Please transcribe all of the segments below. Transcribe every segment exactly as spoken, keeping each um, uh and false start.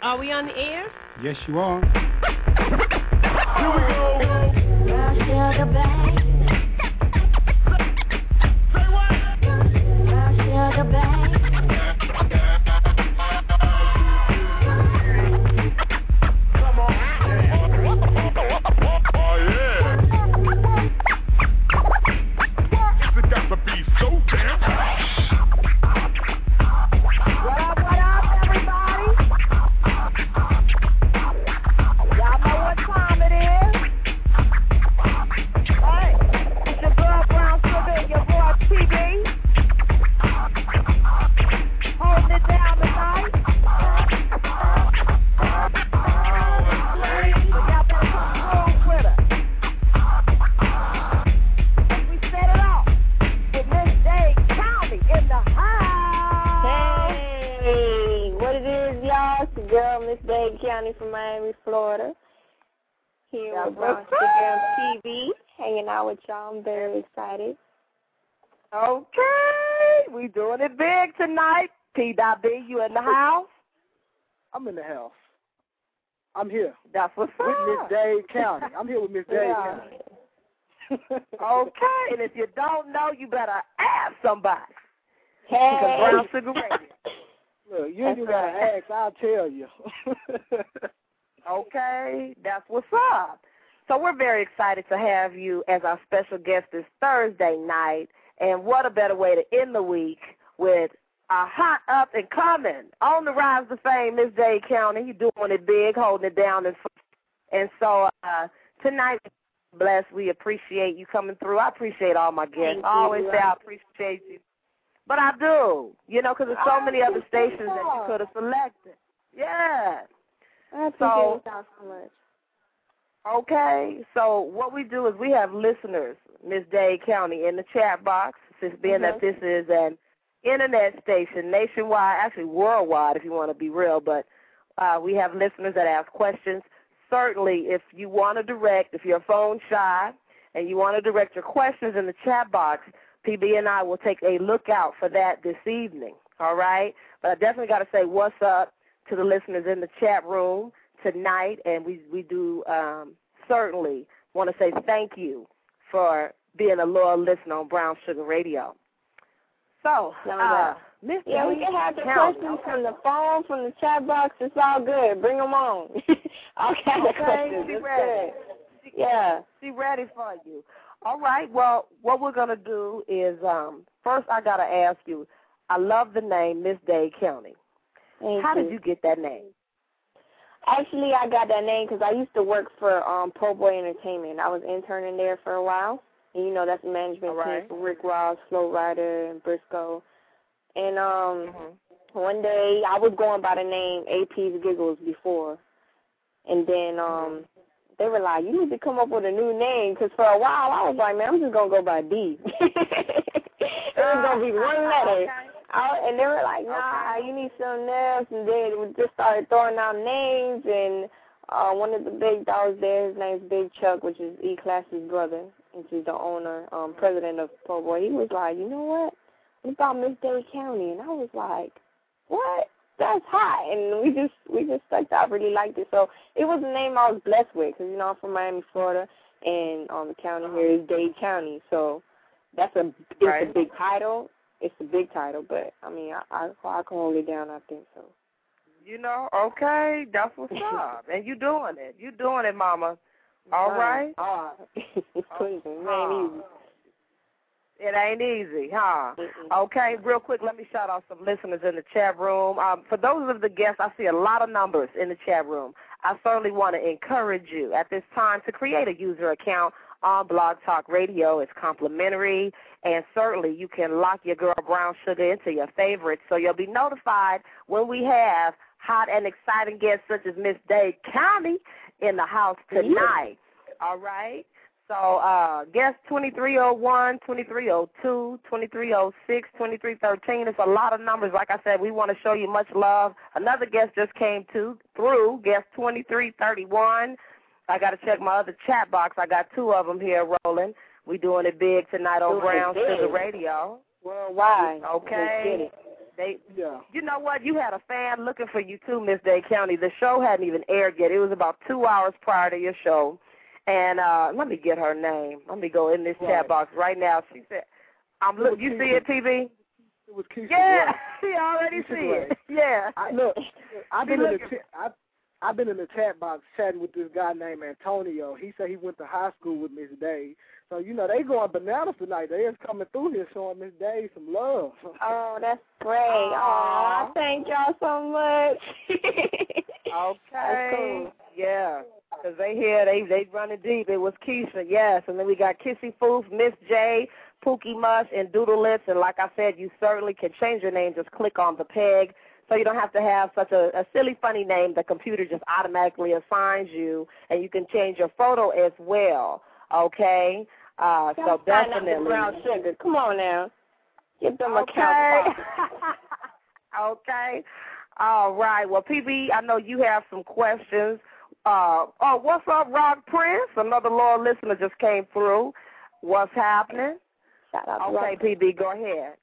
Are we on the air? Yes, you are. Here we go. Brown sugar, babe. Say what? Brown sugar, babe. Come on. Oh, yeah. It's got to be so damn. What up, what up, everybody? Y'all know what time it is? Hey, it's your girl Brown Sugar and your boy T V. Holding it down tonight. So y'all better come through with us. We set it off with Miss Dade County in the house. Hey, what it is, y'all? It's your girl, Miss Dade County from Miami, Florida. Here That's with Brown what's Sugar up. T V, hanging out with y'all. I'm very excited. Okay, we doing it big tonight. P. B, you in the house? I'm in the house. I'm here That's what's with Miss up. Dade County. I'm here with Miss Dade Yeah. County. Okay, and if you don't know, you better ask somebody. Hey. Because Brown Sugar Radio. Look, you ain't even got to ask. I'll tell you. Okay, that's what's up. So we're very excited to have you as our special guest this Thursday night. And what a better way to end the week with a hot up and coming, on the rise to fame, Miss Dade County. You doing it big, holding it down. And, and so uh, tonight, bless, we appreciate you coming through. I appreciate all my guests. Thank I always you. say I appreciate you. But I do, you know, because there's so many other stations that you could have selected. Yeah. I appreciate So- y'all so much. Okay, so what we do is we have listeners, Miss Dade County, in the chat box, since being that this is an internet station nationwide, actually worldwide if you want to be real, but uh, we have listeners that ask questions. Certainly, if you want to direct, if you're phone shy and you want to direct your questions in the chat box, P B and I will take a look out for that this evening, all right? But I definitely got to say what's up to the listeners in the chat room tonight, and we, we do um, certainly want to say thank you for being a loyal listener on Brown Sugar Radio. So, uh, Miss Yeah, we Dade can have the County. questions from the phone, from the chat box. It's all good. Bring them on. All kind of Okay, questions. she It's ready. good. Yeah. She ready for you. All right, well, what we're going to do is, um, first I got to ask you, I love the name Miss Dade County. Thank How you. did you get that name? Actually, I got that name because I used to work for um, Po' Boy Entertainment. I was interning there for a while. And, you know, that's the management All right. team for Rick Ross, Flo Rida, and Briscoe. And um, Mm-hmm. one day I was going by the name A P's Giggles before. And then um, they were like, you need to come up with a new name because for a while I was like, man, I'm just going to go by D. It was going to be one letter. Okay. I, and they were like, nah, Okay. you need something else. And then we just started throwing out names. And uh, one of the big dogs there, his name's Big Chuck, which is E-Class's brother, which is the owner, um, president of Po' Boy. He was like, you know what? What about Miss Dade County? And I was like, what? That's hot. And we just we just stuck to it. I really liked it. So it was a name I was blessed with because, you know, I'm from Miami, Florida, and um, the county here is Dade County. So that's a, it's Right. a big title. It's a big title, but, I mean, I, I, I can hold it down, I think so. You know, okay, that's what's up. And you doing it. You doing it, Mama. All right? Ah. Please, man, Ah. easy. It ain't easy, huh? Mm-mm. Okay, real quick, let me shout out some listeners in the chat room. Um, for those of the guests, I see a lot of numbers in the chat room. I certainly want to encourage you at this time to create a user account on Blog Talk Radio. It's complimentary, and certainly you can lock your girl Brown Sugar into your favorites so you'll be notified when we have hot and exciting guests such as Miss Dade County in the house tonight. All right? So uh, guest twenty-three oh one, twenty-three oh two, twenty-three oh six, twenty-three thirteen. It's a lot of numbers. Like I said, we want to show you much love. Another guest just came to through, guest twenty-three thirty-one. I got to check my other chat box. I got two of them here rolling. We doing it big tonight on Doing it Brown big. Sugar Radio. Worldwide. Okay. Let's get it. They, yeah. You know what? You had a fan looking for you too, Miss Day County. The show hadn't even aired yet. It was about two hours prior to your show. And uh, let me get her name. Let me go in this right. chat box right now. She said, "I'm look. You Keisha. see it, T V? It was Keisha. Yeah, Gray. she already Keisha see Gray. it. Yeah. I, look, I've been, in the ch- I, I've been in the chat box chatting with this guy named Antonio. He said he went to high school with Miss Day. So, you know, they going bananas tonight. They is coming through here showing Miss Day some love. Oh, that's great. Oh, thank y'all so much. Okay. That's cool. Yeah. Because they here, they they running deep. It was Keisha, yes. And then we got Kissy Foof, Miss J, Pookie Mush, and Doodle Lips. And like I said, you certainly can change your name. Just click on the peg. So you don't have to have such a, a silly, funny name. The computer just automatically assigns you. And you can change your photo as well. Okay? Uh, so definitely. Brown sugar. Come on now. Get them okay. accounts. Okay. All right. Well, P B, I know you have some questions. Uh, oh, what's up, Rock Prince? Another loyal listener just came through. What's happening? Shout out okay, Rock. P B, go ahead.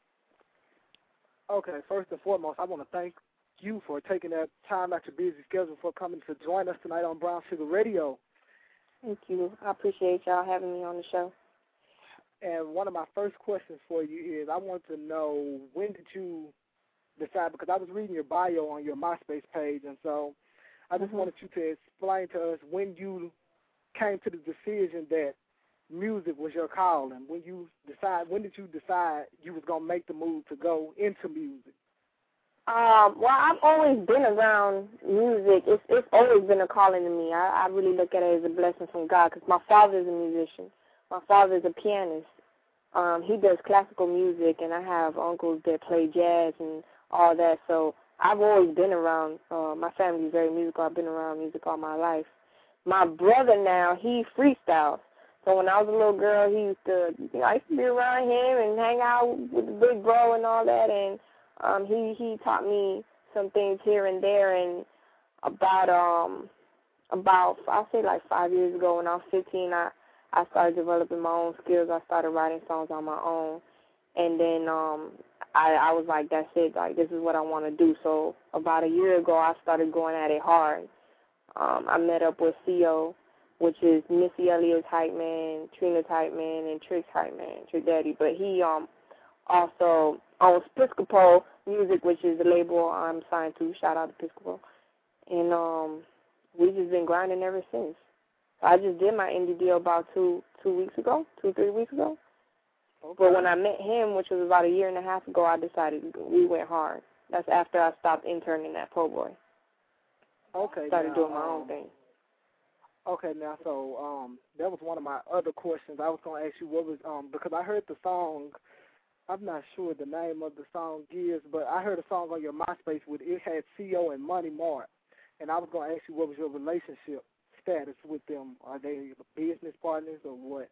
Okay, first and foremost, I want to thank you for taking that time out your busy schedule for coming to join us tonight on Brown Sugar Radio. Thank you. I appreciate y'all having me on the show. And one of my first questions for you is I want to know, when did you decide, because I was reading your bio on your MySpace page, and so I just mm-hmm. wanted you to explain to us when you came to the decision that music was your calling. When you decide, when did you decide you was going to make the move to go into music? Um, well, I've always been around music. It's it's always been a calling to me. I, I really look at it as a blessing from God because my father is a musician. My father is a pianist. Um, he does classical music, and I have uncles that play jazz and all that. So I've always been around. Uh, my family's very musical. I've been around music all my life. My brother now, he freestyles. So when I was a little girl, he used to, you know, I used to be around him and hang out with the big bro and all that, and um, he he taught me some things here and there. And about um about I'll say like five years ago, when I was fifteen, I I started developing my own skills. I started writing songs on my own, and then um I I was like, that's it, like this is what I want to do. So about a year ago, I started going at it hard. Um, I met up with C O, which is Missy Elliott's hype man, Trina's hype man, and Trick's hype man, Trick Daddy. But he um also owns Piscopo Music, which is the label I'm signed to. Shout out to Piscopo. And um, we've just been grinding ever since. I just did my indie deal about two two weeks ago, two, three weeks ago. Okay. But when I met him, which was about a year and a half ago, I decided we went hard. That's after I stopped interning at Po' Boy. Okay. Started now, doing my um, own thing. Okay, now, so um, that was one of my other questions. I was going to ask you what was, um, because I heard the song, I'm not sure the name of the song is, but I heard a song on your MySpace with it had C O and Money Mart, and I was going to ask you what was your relationship status with them. Are they business partners or what?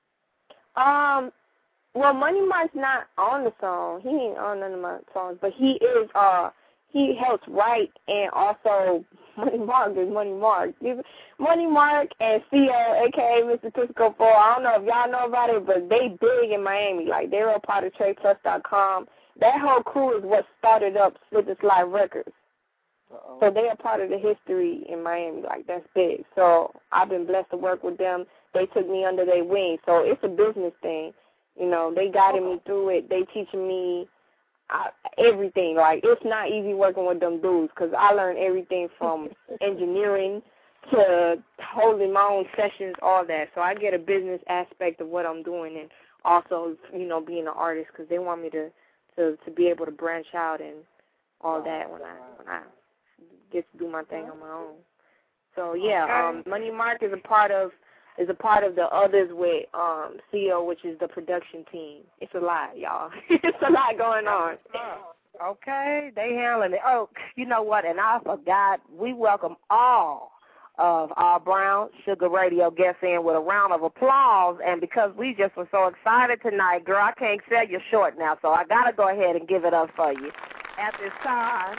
Um, well, Money Mart's not on the song. He ain't on none of my songs, but he is, uh, he helps write, and also Money Mark is Money Mark. Money Mark and C O, a k a. Mister Pisco four, I don't know if y'all know about it, but they big in Miami. Like, they were a part of Trade Plus dot com. That whole crew is what started up Slip and Slide Records. Uh-oh. So they are part of the history in Miami. Like, that's big. So I've been blessed to work with them. They took me under their wing. So it's a business thing. You know, they guided me through it. They teaching me I, everything. Like, it's not easy working with them dudes because I learned everything from engineering to holding my own sessions, all that. So I get a business aspect of what I'm doing, and also, you know, being an artist because they want me to, to, to be able to branch out and all that when I when I get to do my thing on my own. So yeah, um, Money Mark is a part of is a part of the others with um, C O, which is the production team. It's a lot, y'all. It's a lot going on. Okay, they handling it. Oh, you know what? And I forgot, we welcome all of our Brown Sugar Radio guests in with a round of applause. And because we just were so excited tonight, girl, I can't sell you short now, so I got to go ahead and give it up for you at this time.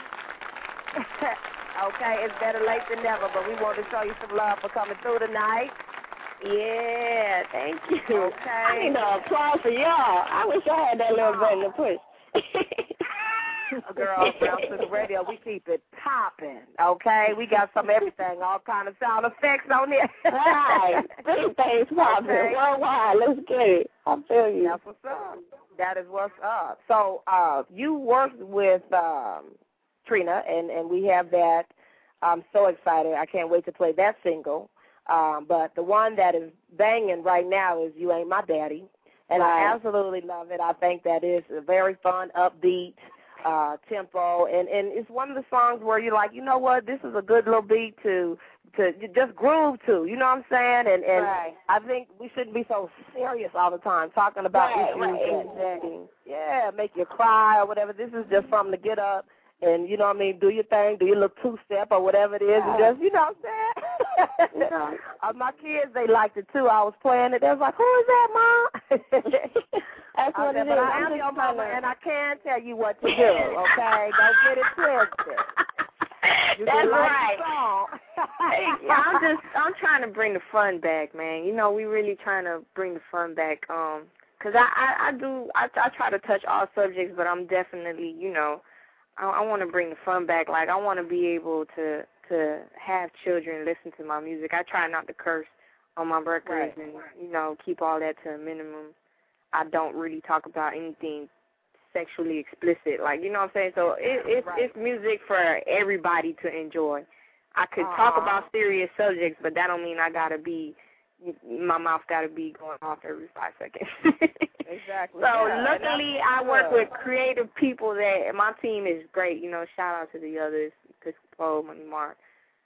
Okay, it's better late than never, but we want to show you some love for coming through tonight. Yeah, thank you. Okay. I need an applause for y'all. I wish I had that little button to push. girls down to the radio. We keep it popping, okay? We got some everything, all kind of sound effects on there. Right. Big things popping. Okay. Worldwide. Let's get it. I feel you. That's what's up. That is what's up. So uh, you worked with um, Trina, and, and we have that. I'm so excited. I can't wait to play that single. Um, but the one that is banging right now is You Ain't My Daddy. And right. I absolutely love it. I think that is a very fun, upbeat uh, tempo. And, and it's one of the songs where you're like, you know what, this is a good little beat to to just groove to. You know what I'm saying? And, and right. I think we shouldn't be so serious all the time talking about right, issues. Right, exactly. Yeah, make you cry or whatever. This is just something to get up and, you know what I mean, do your thing, do your little two-step or whatever it is, and just, you know what I'm saying? No. uh, my kids, they liked it, too. I was playing it. They was like, who is that, Mom? That's what I it said, but is. I am your mama, to... and I can tell you what to do, okay? Don't get it twisted. You That's like right. yeah, I'm just, I'm trying to bring the fun back, man. You know, we really trying to bring the fun back, um, because I, I, I do, I, I try to touch all subjects, but I'm definitely, you know, I, I want to bring the fun back. Like, I want to be able to to have children listen to my music. I try not to curse on my records right. and, you know, keep all that to a minimum. I don't really talk about anything sexually explicit. Like, you know what I'm saying? So it, it's, right. it's music for everybody to enjoy. I could uh-huh. talk about serious subjects, but that don't mean I got to be, my mouth got to be going off every five seconds. Exactly. So yeah, luckily I work with creative people that, my team is great. You know, shout out to the others, Paul, Money Mark,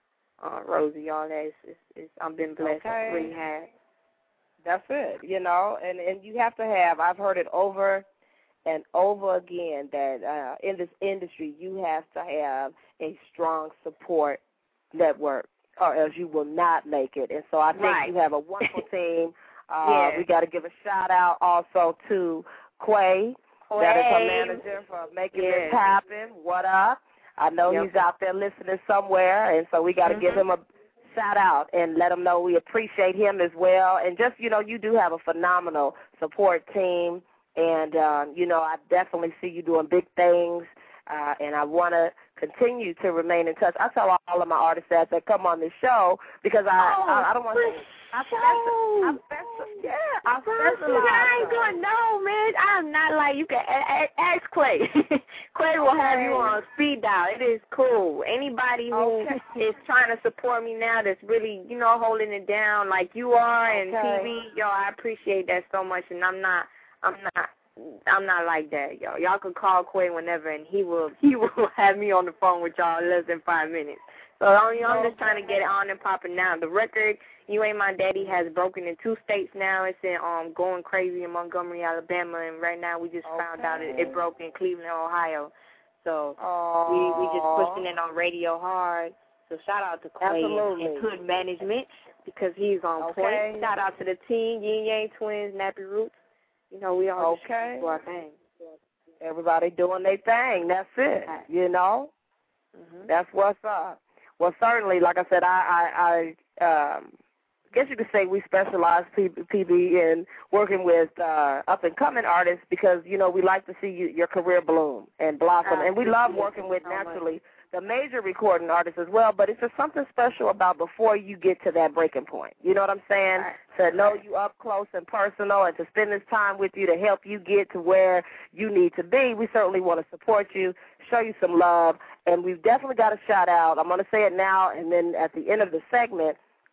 uh, Rosie, all that. It's, it's, it's, I've been blessed. Okay. I really have. That's it, you know, and, and you have to have, I've heard it over and over again that uh, in this industry you have to have a strong support network or else you will not make it. And so I think right. you have a wonderful team. Uh, yeah. We got to give a shout-out also to Quay, Quay. that is her manager, for making yeah. this happen. What up? I know yep. he's out there listening somewhere, and so we got to mm-hmm. give him a shout-out and let him know we appreciate him as well. And just, you know, you do have a phenomenal support team, and, uh, you know, I definitely see you doing big things, uh, and I want to continue to remain in touch. I tell all of my artists that that come on this show because I oh, I, I don't want to. I special, I special, yeah, I specialize. I ain't gonna know, man. I'm not like you can a- a- ask Quay. Quay will okay. have you on speed dial. It is cool. Anybody who okay. is trying to support me now, that's really, you know, holding it down like you are and okay. T V, yo, I appreciate that so much. And I'm not, I'm not. I'm not like that, yo. Y'all can call Quay whenever, and he will he will have me on the phone with y'all in less than five minutes. So I'm, I'm just trying to get it on and popping now. The record, You Ain't My Daddy, has broken in two states now. It's in um Going Crazy in Montgomery, Alabama, and right now we just okay. found out it, it broke in Cleveland, Ohio. So Aww. we we just pushing it on Radio Hard. So shout out to Quay and, and Hood Management because he's on okay. point. Shout out to the team, Yin Yang Twins, Nappy Roots. You know, we all okay. just do our thing. Everybody doing their thing. That's it. You know, mm-hmm. that's what's up. Well, certainly, like I said, I, I, I um, guess you could say we specialize, P B, in working with uh, up-and-coming artists because, you know, we like to see you, your career bloom and blossom. And we love working with, naturally, the major recording artists as well, but it's just something special about before you get to that breaking point. You know what I'm saying? Right. To know you up close and personal and to spend this time with you to help you get to where you need to be. We certainly want to support you, show you some love, and we've definitely got a shout out. I'm going to say it now, and then at the end of the segment,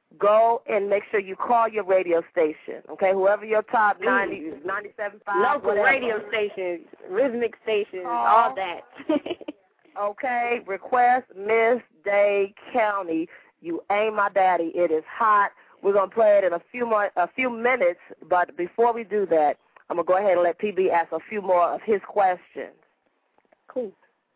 go and make sure you call your radio station, okay? Whoever your top ninety, ninety-seven point five, local whatever. radio stations, rhythmic stations, Call. all that. Okay, request Miss Day County. You Ain't My Daddy. It is hot. We're gonna play it in a few more, a few minutes. But before we do that, I'm gonna go ahead and let P B ask a few more of his questions. Cool.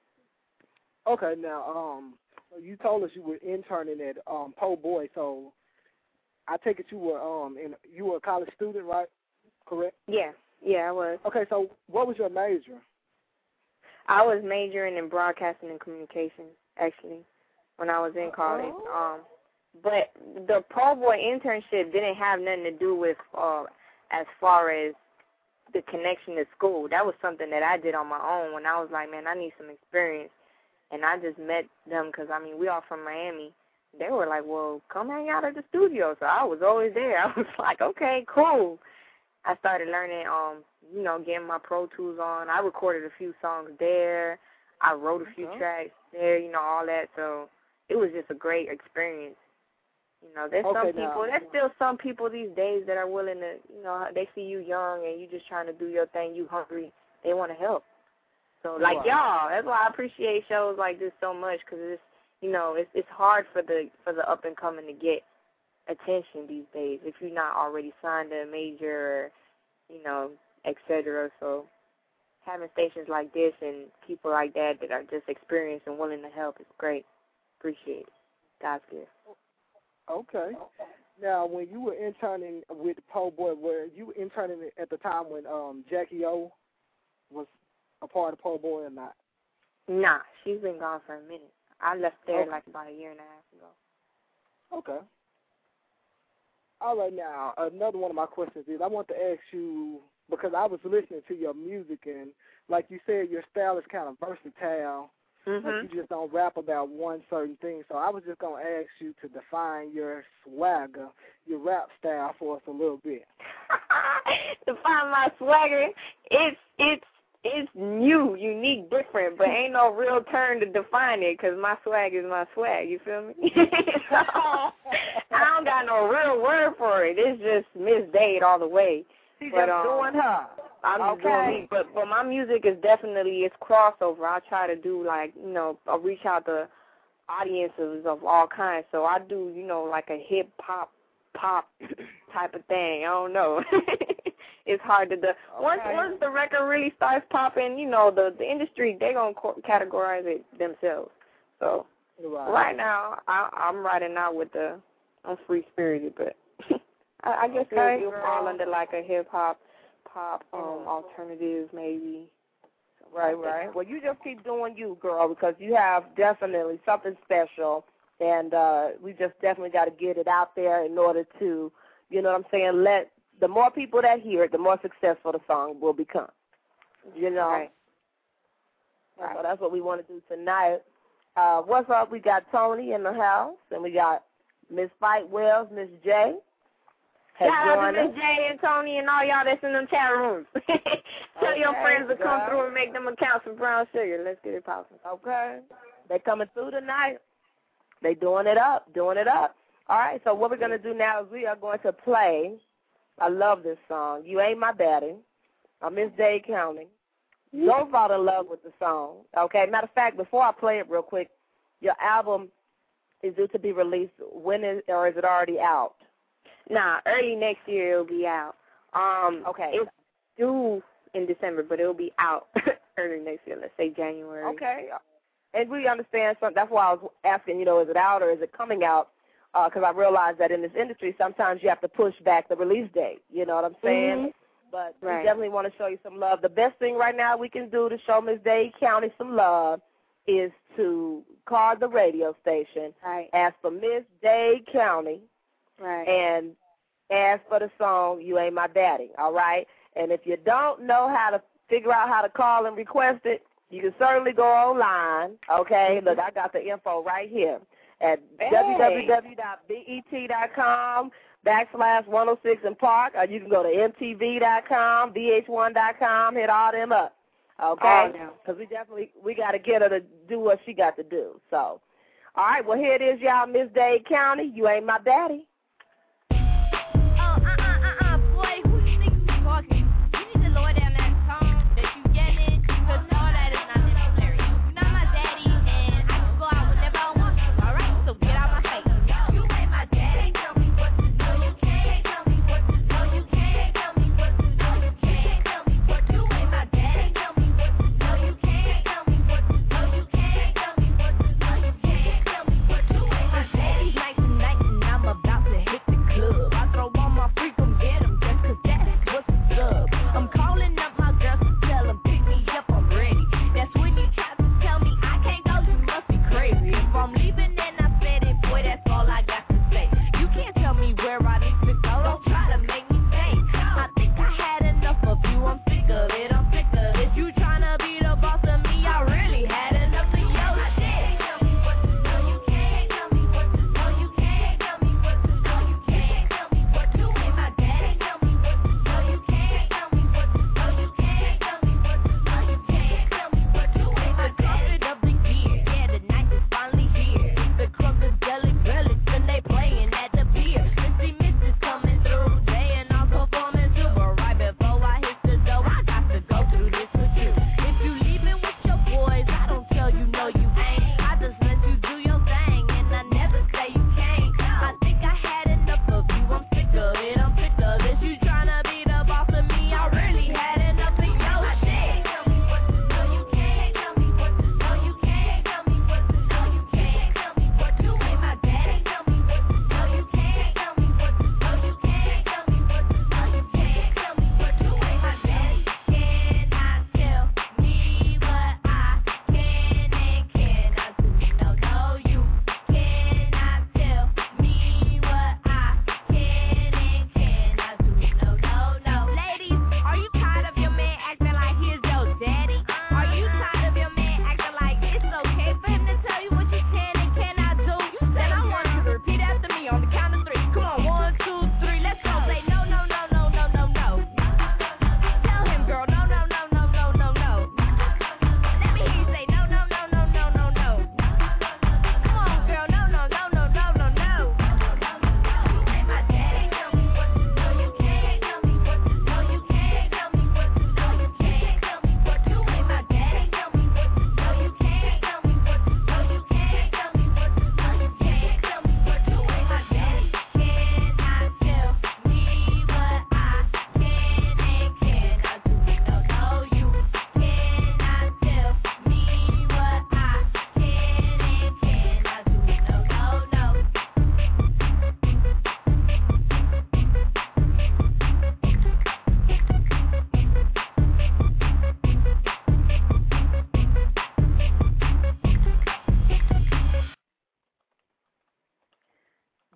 Okay, now um, you told us you were interning at um Po Boy, so I take it you were um in you were a college student, right? Correct? Yeah, yeah, I was. Okay, so what was your major? I was majoring in broadcasting and communications, actually, when I was in college. Oh. Um, but the Po Boy internship didn't have nothing to do with uh, as far as the connection to school. That was something that I did on my own when I was like, man, I need some experience. And I just met them because, I mean, we all from Miami. They were like, well, come hang out at the studio. So I was always there. I was like, okay, cool. I started learning, um, you know, getting my Pro Tools on. I recorded a few songs there. I wrote a few okay. tracks there, you know, all that. So it was just a great experience. You know, there's okay, some people, now. there's still some people these days that are willing to, you know, they see you young and you just trying to do your thing, you hungry, they want to help. So, like right. y'all, that's why I appreciate shows like this so much because it's, you know, it's it's hard for the for the up and coming to get attention these days if you're not already signed to a major, or, you know, et cetera. So having stations like this and people like that that are just experienced and willing to help is great. Appreciate it. God's gift. Okay. Now, when you were interning with Po Boy, were you interning at the time when um, Jackie O was a part of Po Boy or not? Nah, she's been gone for a minute. I left there okay. like about a year and a half ago. Okay. All right, now, another one of my questions is I want to ask you, because I was listening to your music, and like you said, your style is kind of versatile. Mm-hmm. Like you just don't rap about one certain thing. So I was just going to ask you to define your swagger, your rap style for us a little bit. Define my swagger? It's, it's, it's new, unique, different, but ain't no real term to define it because my swag is my swag, you feel me? So, I don't got no real word for it. It's just Miss Dade all the way. She's but, just um, doing her. I'm okay. just doing me, but, but my music is definitely, it's crossover. I try to do, like, you know, I reach out to audiences of all kinds. So I do, you know, like a hip-hop, pop type of thing. I don't know. It's hard to do. Okay. Once once the record really starts popping, you know, the, the industry, they're going to categorize it themselves. So right, right now, I, I'm riding out with the, I'm free-spirited, but I, I guess okay, it'll, it'll fall under like a hip-hop, pop, um, alternative maybe. Right, right. Well, you just keep doing you, girl, because you have definitely something special, and uh, we just definitely got to get it out there in order to, you know what I'm saying, let the more people that hear it, the more successful the song will become. You know? Right. Right. So that's what we want to do tonight. Uh, what's up? We got Tony in the house, and we got Miss Fight Wells, Miss J. Shout out to Miss J and Tony and all y'all that's in them chat rooms. Tell okay, your friends to come girl. through and make them accounts for Brown Sugar. Let's get it popping. Okay. They coming through tonight. They doing it up, doing it up. All right, so what we're going to do now is we are going to play, I love this song, You Ain't My Daddy, uh, Miss Dade County. Don't fall in love with the song. Okay, matter of fact, before I play it real quick, your album is due to be released. When is, or is it already out? Nah, early next year it'll be out. Um, okay. It's due in December, but it'll be out early next year, let's say January. Okay. And we understand something. That's why I was asking, you know, is it out or is it coming out? Because uh, I realize that in this industry, sometimes you have to push back the release date. You know what I'm saying? Mm-hmm. But right. we definitely want to show you some love. The best thing right now we can do to show Miss Dade County some love is to call the radio station, right. ask for Miss Dade County, right. and ask for the song You Ain't My Daddy, all right? And if you don't know how to figure out how to call and request it, you can certainly go online, okay? Mm-hmm. Look, I got the info right here at hey. w w w dot b e t dot com backslash one oh six in Park, or you can go to m t v dot com, v h one dot com, hit all them up, okay? Because oh, we definitely, we got to get her to do what she got to do. So, all right, well, here it is, y'all, Miss Dade County, You Ain't My Daddy. Where I need to go, don't try to make me stay. I think I had enough of you. I'm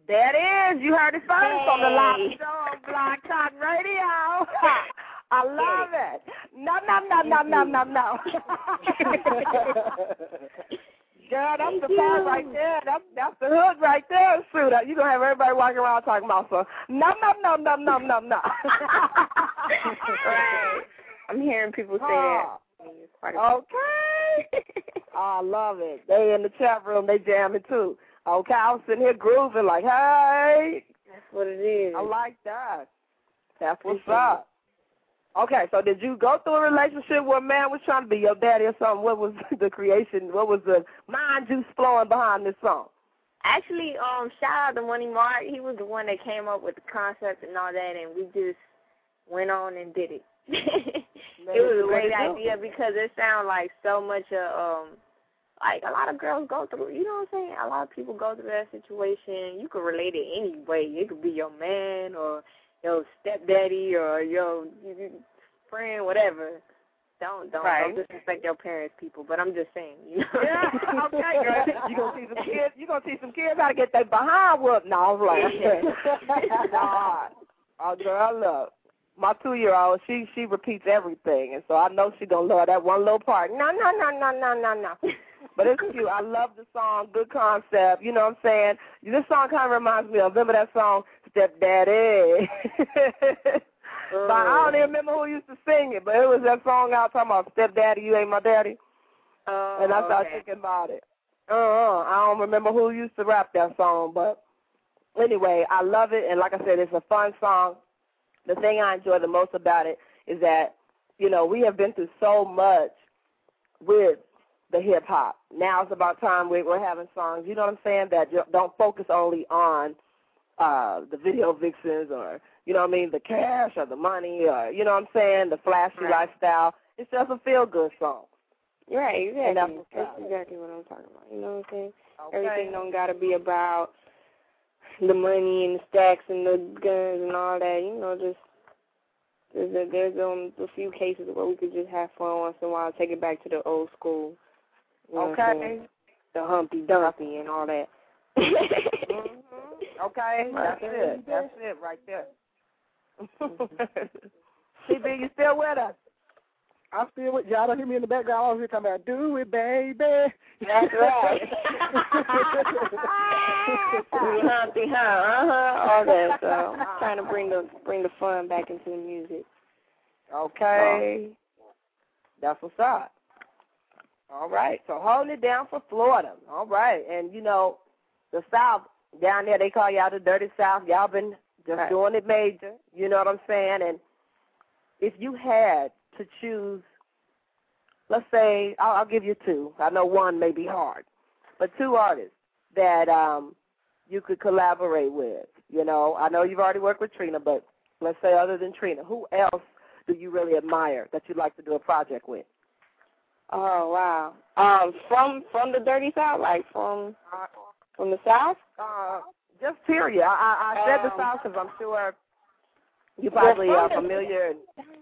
There it is. You heard it first hey. on the live show on Blog Talk Radio. I love it. No, no, no, no, no, no, no. Girl, that's the part right there. That's, that's the hood right there. Shoot, you're going to have everybody walking around talking about some, no, no, no, no, no, no, no. Right. I'm hearing people say oh. that. Okay. I love it. They in the chat room, they jamming too. Okay, I was sitting here grooving like, hey. That's what it is. I like that. That's what's up. Okay, so did you go through a relationship where a man was trying to be your daddy or something? What was the creation? What was the mind juice flowing behind this song? Actually, um, shout out to Money Mark. He was the one that came up with the concept and all that, and we just went on and did it. It was a great idea because it sounded like so much of, um, like a lot of girls go through, you know what I'm saying? A lot of people go through that situation. You could relate it any way. It could be your man or your stepdaddy or your friend, whatever. Don't don't, right. don't disrespect your parents, people. But I'm just saying, you know. Yeah, okay, girl. You gonna see some kids? You gonna see some kids how to get their behind whooped? No, I was like, nah. Oh, girl, look, my two-year-old, she she repeats everything, and so I know she gonna love that one little part. No, no, no, no, no, no, no. But it's cute. I love the song. Good concept. You know what I'm saying? This song kind of reminds me of, remember that song, Stepdaddy? But I don't even remember who used to sing it, but it was that song I was talking about, Stepdaddy, You Ain't My Daddy. Oh, and I started okay. thinking about it. Uh-uh. I don't remember who used to rap that song, but anyway, I love it, and like I said, it's a fun song. The thing I enjoy the most about it is that, you know, we have been through so much with the hip-hop. Now it's about time we, we're having songs, you know what I'm saying, that don't focus only on uh, the video vixens or, you know what I mean, the cash or the money or, you know what I'm saying, the flashy right. lifestyle. It's just a feel-good song. Right, exactly. That's, that's exactly what I'm talking about. You know what I'm saying? Okay. Everything don't got to be about the money and the stacks and the guns and all that. You know, just there's a, there's um a few cases where we could just have fun once in a while, take it back to the old school. You know okay. The Humpty Dumpty and all that. mm-hmm. Okay, that's it. That's it right there. C B, you still with us? I'm still with y'all. Don't hear me in the background. I was here talking about, do it, baby. That's right. Humpty, huh? Uh-huh. All that. So I'm trying to bring the bring the fun back into the music. Okay. Oh. That's what's up. All right. So holding it down for Florida. All right. And, you know, the South, down there, they call y'all the Dirty South. Y'all been just right. doing it major. You know what I'm saying? And if you had to choose, let's say, I'll, I'll give you two. I know one may be hard, but two artists that um, you could collaborate with. You know, I know you've already worked with Trina, but let's say other than Trina, who else do you really admire that you'd like to do a project with? Oh, wow. Um, from from the Dirty South, like from uh, from the South? Uh, just period. I, I, I said um, the South because I'm sure you probably are familiar.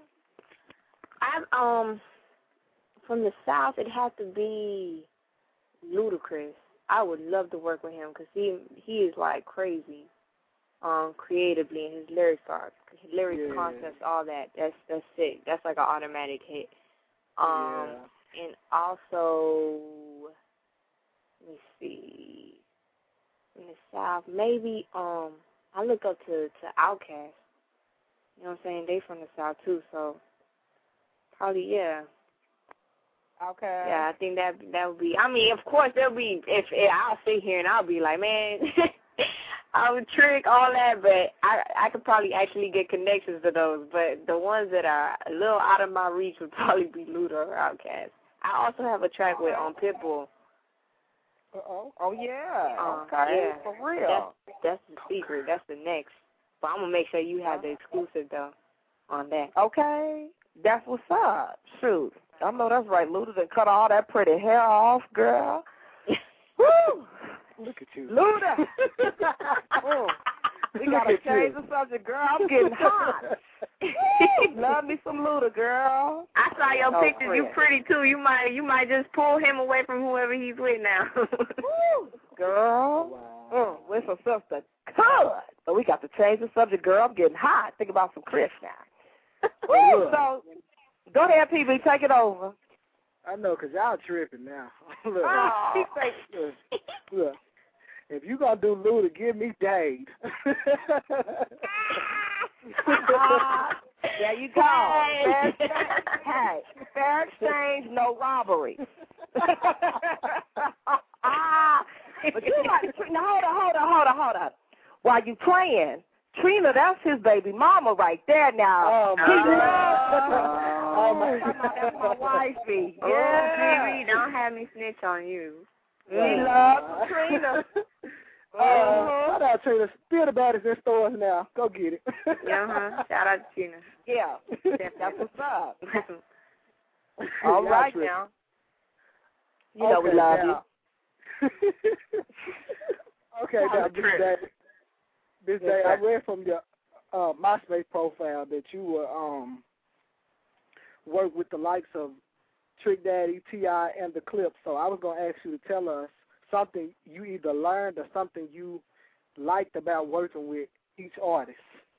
I um from the South, it has to be Ludacris. I would love to work with him because he he is like crazy, um, creatively, and his lyrics are his lyrics, yeah. concepts, all that. That's that's sick. That's like an automatic hit. Um, yeah. And also, let me see, in the South, maybe um, I look up to to Outkast. You know what I'm saying? They from the South too, so probably yeah. Okay. Yeah, I think that that would be. I mean, of course, there'll be. If, if I'll sit here and I'll be like, man, I would trick all that, but I I could probably actually get connections to those. But the ones that are a little out of my reach would probably be Luda or Outkast. I also have a track with on um, Pitbull. Uh oh. Oh yeah. Um, okay. Yeah. For real. That's, that's the secret. That's the next. But I'm gonna make sure you have the exclusive though on that. Okay. That's what's up. Shoot. I know that's right. Luda done cut all that pretty hair off, girl. Woo! Look at you. Luda! oh, we got to change the subject, girl. I'm getting hot. Love me some Luda, girl. I saw your oh, pictures. friend. You pretty, too. You might you might just pull him away from whoever he's with now. Woo! Girl. Wow. Mm, with some sister. Good. But we got to change the subject, girl. I'm getting hot. Think about some Chris now. Woo, so, go ahead, P B. Take it over. I know, because y'all tripping now. Look, Oh. look, look. If you going to do Luda, give me Dade. There you go. Fair exchange. Hey, fair exchange, no robbery. But you like, now hold on, hold on, hold on, hold on. While you playing, Trina, that's his baby mama right there now. Oh, he my loves Oh, my That's my wifey. Oh, Yeah. Pee-wee, don't have me snitch on you. He loves Trina. Uh, uh, shout out Trina. Still the baddest in stores now. Go get it. Uh-huh. Shout out to Trina. Yeah, that's what's up. All right now. You know okay, we love now. you. Okay, now, this day, this day I read from your uh, MySpace profile that you were um work with the likes of Trick Daddy, T I, and the Clips. So I was going to ask you to tell us something you either learned or something you liked about working with each artist.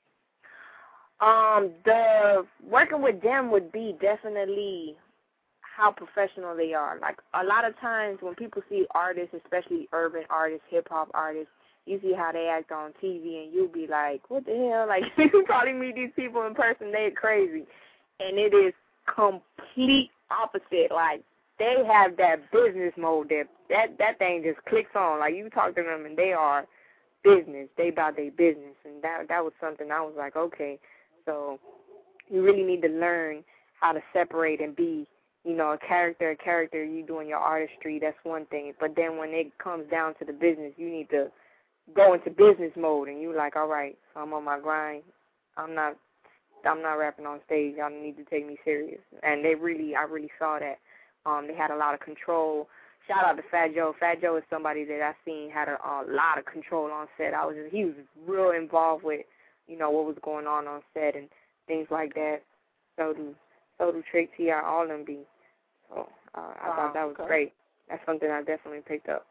Um, the working with them would be definitely how professional they are. Like, a lot of times when people see artists, especially urban artists, hip-hop artists, you see how they act on T V, and you'll be like, what the hell? Like, you probably meet these people in person, they're crazy. And it is complete opposite. Like, they have that business mode that, that that thing just clicks on. Like, you talk to them, and they are business. They about their business. And that that was something I was like, okay, so you really need to learn how to separate and be, you know, a character, a character, you doing your artistry, that's one thing. But then when it comes down to the business, you need to go into business mode, and you're like, all right, so I'm on my grind. I'm not I'm not rapping on stage. Y'all need to take me serious. And they really, I really saw that. Um, they had a lot of control. Shout out to Fat Joe. Fat Joe is somebody that I seen had a, a lot of control on set. I was just, he was real involved with, you know, what was going on on set and things like that. So do, so do Trick, T I, all of them be. So uh, I wow, thought that was okay. great. That's something I definitely picked up.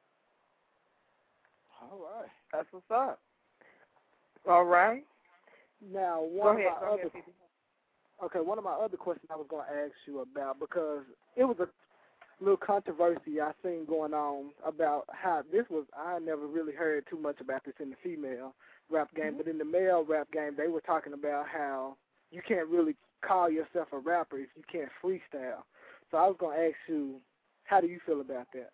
All right. That's what's up. All right. Now, one ahead, of my other, ahead, okay, one of my other questions I was going to ask you about, because it was a little controversy I seen going on about how this was, I never really heard too much about this in the female rap game, mm-hmm. but in the male rap game, they were talking about how you can't really call yourself a rapper if you can't freestyle. So I was going to ask you, how do you feel about that?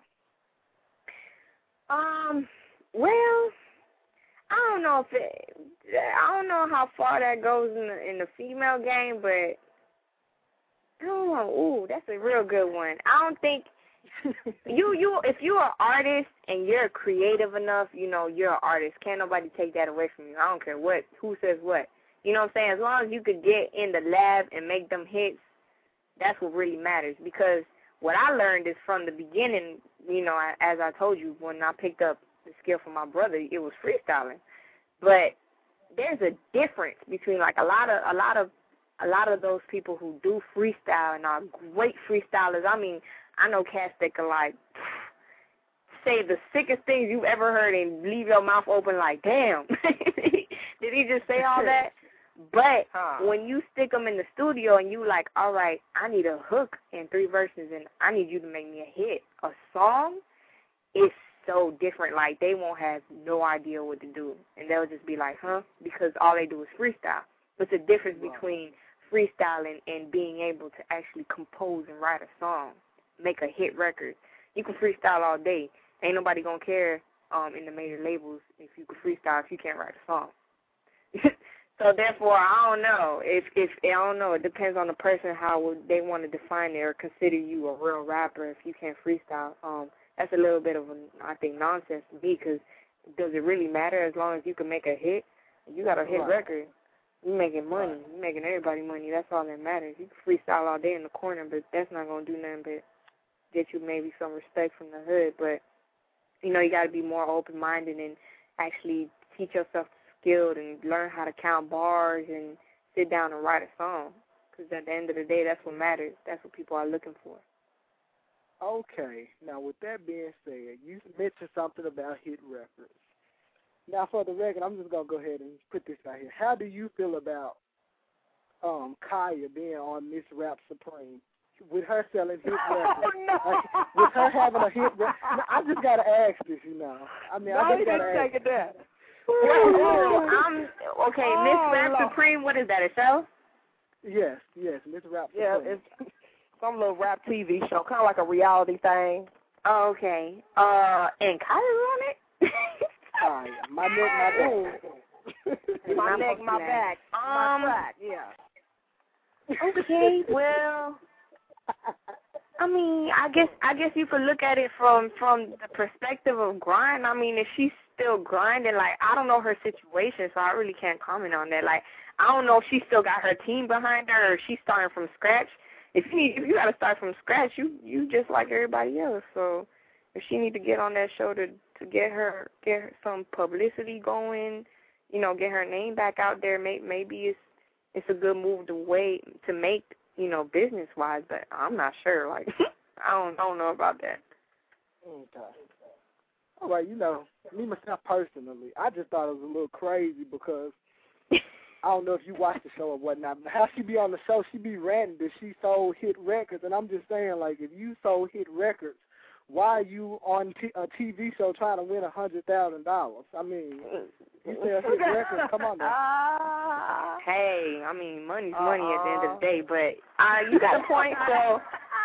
Um, well, I don't know if it, I don't know how far that goes in the in the female game, but I don't know. Ooh, that's a real good one. I don't think you you if you're an artist and you're creative enough, you know, you're an artist. Can't nobody take that away from you. I don't care what who says what. You know what I'm saying? As long as you could get in the lab and make them hits, that's what really matters. Because what I learned is from the beginning, you know, as I told you, when I picked up the skill from my brother, it was freestyling. But there's a difference between like a lot of a lot of a lot of those people who do freestyle and are great freestylers. I mean, I know cats that can like say the sickest things you've ever heard and leave your mouth open like, damn, did he just say all that? But huh. when you stick them in the studio and you like, all right, I need a hook and three verses and I need you to make me a hit, a song, it's so different. Like, they won't have no idea what to do. And they'll just be like, huh? Because all they do is freestyle. But the difference wow. between freestyling and being able to actually compose and write a song, make a hit record. You can freestyle all day. Ain't nobody going to care um, in the major labels if you can freestyle if you can't write a song. So, therefore, I don't know. If, if I don't know. It depends on the person how would they want to define it or consider you a real rapper if you can't freestyle. Um, that's a little bit of, a, I think, nonsense to me because does it really matter as long as you can make a hit? You got a hit right. record. You're making money. Right. You're making everybody money. That's all that matters. You can freestyle all day in the corner, but that's not going to do nothing but get you maybe some respect from the hood. But, you know, you got to be more open-minded and actually teach yourself skilled and learn how to count bars and sit down and write a song. Because at the end of the day, that's what matters. That's what people are looking for. Okay. Now, with that being said, you mentioned something about hit records. Now, for the record, I'm just going to go ahead and put this out here. How do you feel about um, Kaya being on Miss Rap Supreme? With her selling hit records. Oh, no. Like, with her having a hit record. I just got to ask this, you know. I mean, no, I just got to ask. Take it down. Well, um, okay, Oh, Miss Rap Lord. Supreme, what is that, a show? Yes, yes, Miss Rap Supreme. Yeah, it's some little rap T V show, kind of like a reality thing. Oh, okay. Uh, and Kyle's on it? Kaya. My neck, my back. My neck, my back. Um, my back, yeah. Okay, well, I mean, I guess I guess you could look at it from from the perspective of grind. I mean, if she's still grinding, like, I don't know her situation, so I really can't comment on that. Like, I don't know if she still got her team behind her or if she's starting from scratch. If you need, if you got to start from scratch, you you just like everybody else. So if she need to get on that show to to get her get her some publicity going, you know, get her name back out there, may, maybe it's it's a good move to wait to make, you know, business wise. But I'm not sure. Like, I don't I don't know about that. Okay. All right, you know, me myself personally, I just thought it was a little crazy because I don't know if you watch the show or whatnot, but how she be on the show, she be ranting that she sold hit records, and I'm just saying, like, if you sold hit records, why are you on t- a T V show trying to win a hundred thousand dollars? I mean, you sell hit records, come on now. Hey, I mean, money's money at the end of the day, but uh, you got a point, so.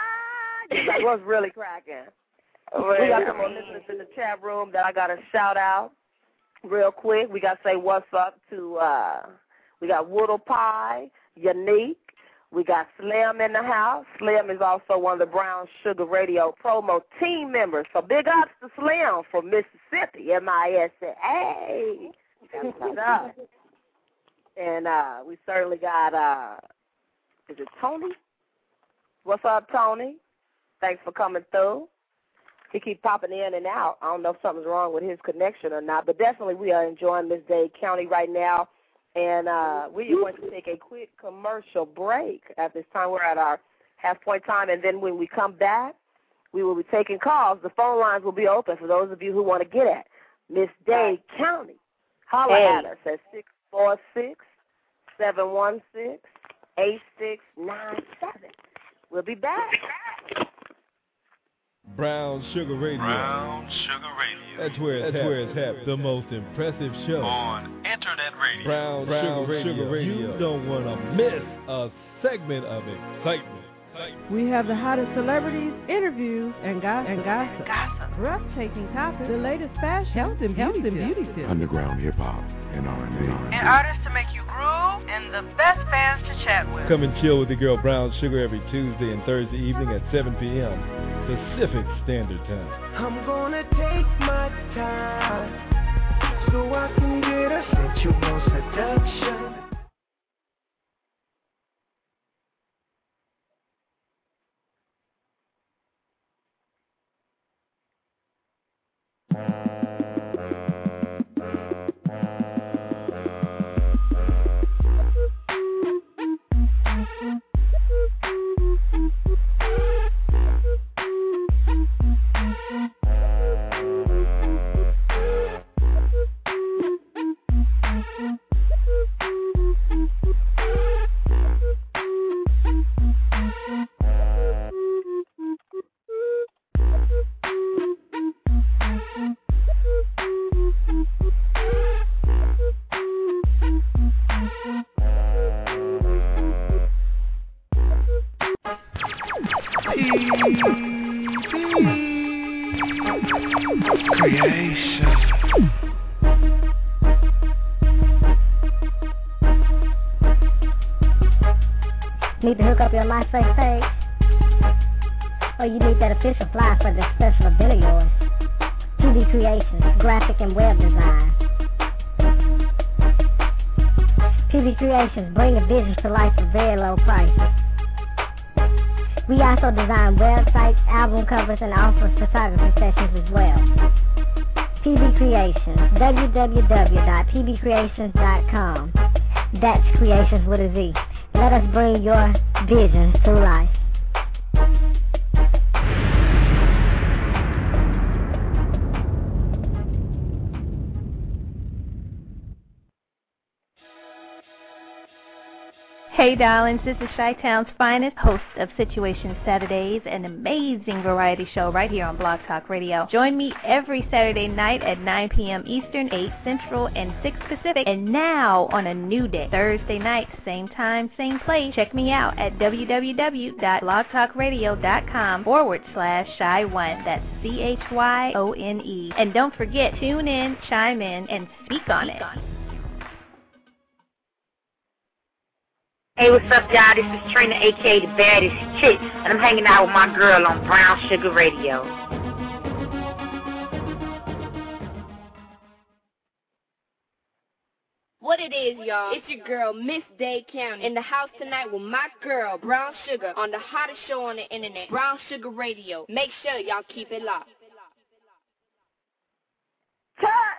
That was really cracking. Well, We got I some more mean, listeners in the chat room that I got to shout out real quick. We got to say what's up to, uh, we got Woodle Pie, Unique. We got Slim in the house. Slim is also one of the Brown Sugar Radio promo team members. So big ups to Slim from Mississippi, M I S A. Hey, what's up? And uh, we certainly got, uh, is it Tony? What's up, Tony? Thanks for coming through. He keep popping in and out. I don't know if something's wrong with his connection or not, but definitely we are enjoying Miss Dade County right now. And uh, we are going to take a quick commercial break. At this time, we're at our half-point time, and then when we come back, we will be taking calls. The phone lines will be open for those of you who want to get at Miss Dade County. Holler hey. at us at six four six, seven one six, eight six nine seven. We'll be back. Brown Sugar Radio. Brown Sugar Radio. That's where it's, That's where it's happening. The most impressive show on Internet Radio. Brown, Brown Sugar, Radio. Sugar Radio. You don't want to miss a segment of excitement. We have the hottest celebrities, interviews, and gossip. And gossip. gossip. Breathtaking topics, the latest fashion, health and beauty, health and beauty tips. Underground hip hop and R and B. And artists to make you groove and the best fans to chat with. Come and chill with the girl Brown Sugar every Tuesday and Thursday evening at seven p.m. Pacific Standard Time. I'm gonna take my time so I can get a sensual seduction. Need to hook up your MySpace page? Or you need that official fly for the special event of yours? T V Creations, graphic and web design. T V Creations, bring a vision to life for very low prices. We also design websites, album covers, and offer photography sessions as well. P B Creations, w w w dot p b creations dot com. That's Creations with a Z. Let us bring your visions to life. Hey darlings, this is Chi-Town's finest, host of Situation Saturdays, an amazing variety show right here on Blog Talk Radio. Join me every Saturday night at nine p.m. Eastern, eight Central, and six Pacific. And now on a new day, Thursday night, same time, same place. Check me out at www.blogtalkradio.com forward slash Shy1. That's C H Y O N E. And don't forget, tune in, chime in, and speak on it. Hey, what's up, y'all? This is Trina, a k a the baddest chick, and I'm hanging out with my girl on Brown Sugar Radio. What it is, y'all? It's your girl, Miss Day County, in the house tonight with my girl, Brown Sugar, on the hottest show on the internet, Brown Sugar Radio. Make sure y'all keep it locked. Touch!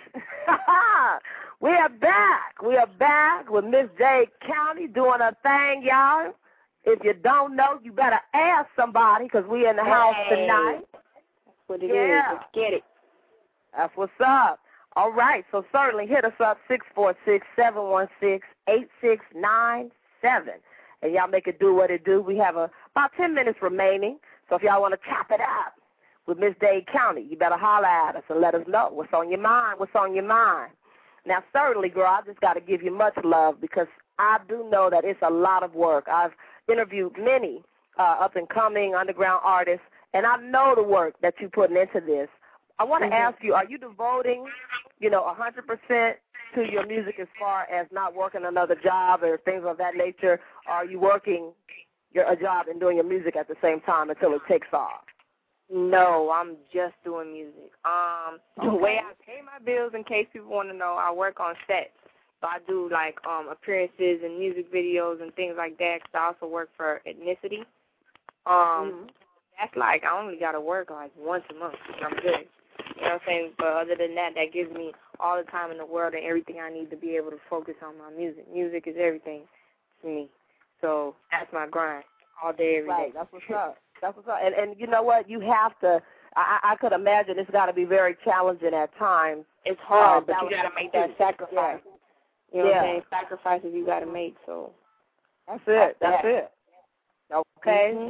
We are back. We are back with Miss Day County doing her thing, y'all. If you don't know, you better ask somebody because we in the house hey. tonight. That's what it yeah. is. Let's get it. That's what's up. All right, so certainly hit us up, six four six, seven one six, eight six nine seven. And y'all make it do what it do. We have a, about ten minutes remaining, so if y'all want to chop it up with Miss Day County, you better holler at us and let us know what's on your mind, what's on your mind. Now, certainly, girl, I just got to give you much love because I do know that it's a lot of work. I've interviewed many uh, up-and-coming underground artists, and I know the work that you're putting into this. I want to mm-hmm. ask you, are you devoting, you know, one hundred percent to your music as far as not working another job or things of that nature? Or are you working your, a job and doing your music at the same time until it takes off? No, I'm just doing music. Um, okay. The way I pay my bills, in case people want to know, I work on sets. So I do, like, um, appearances and music videos and things like that because I also work for Ethnicity. Um, mm-hmm. That's like, I only got to work, like, once a month. I'm good. You know what I'm saying? But other than that, that gives me all the time in the world and everything I need to be able to focus on my music. Music is everything to me. So that's my grind all day, every right. day. That's what's up. That's what's up. And, and you know what? You have to, I, I could imagine it's got to be very challenging at times. It's hard, uh, but you got to make that sacrifice. Yeah. You know yeah. what I'm saying? Sacrifices you got to make, so. That's it. That's, that's it. Okay? Mm-hmm.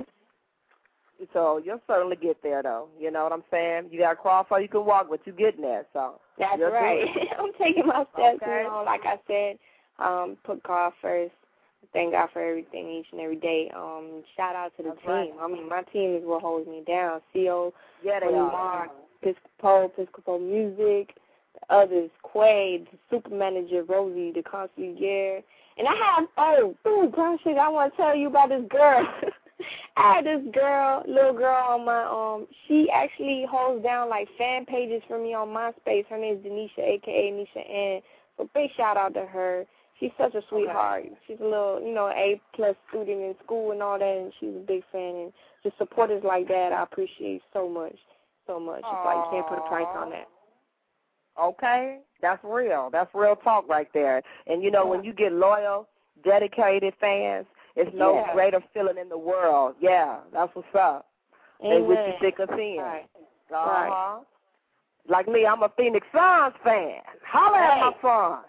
So you'll certainly get there, though. You know what I'm saying? You got to crawl before you can walk, but you're getting there, so. That's right. I'm taking my steps, okay. you know, like I said, um, put God first. Thank God for everything each and every day. Um, shout out to the That's team. right. I mean, my team is what holds me down. C O, yeah, they Mark, Piscopo, Piscopo Music, the others, Quay, the super manager, Rosie, the concierge. And I have, oh, ooh, Brown Sugar, I want to tell you about this girl. I had this girl, little girl on my, um, she actually holds down, like, fan pages for me on MySpace. Her name is Denisha, a k a. Nisha Ann. So big shout out to her. She's such a sweetheart. Okay. She's a little, you know, A-plus student in school and all that, and she's a big fan. And just supporters like that, I appreciate so much, so much. Aww. It's like you can't put a price on that. Okay, that's real. That's real talk right there. And, you know, yeah. when you get loyal, dedicated fans, it's no yeah. greater feeling in the world. Yeah, that's what's up. Amen. They with you thick or thin. Right. Uh-huh. Right. Like me, I'm a Phoenix Suns fan. Holla hey. at my Suns.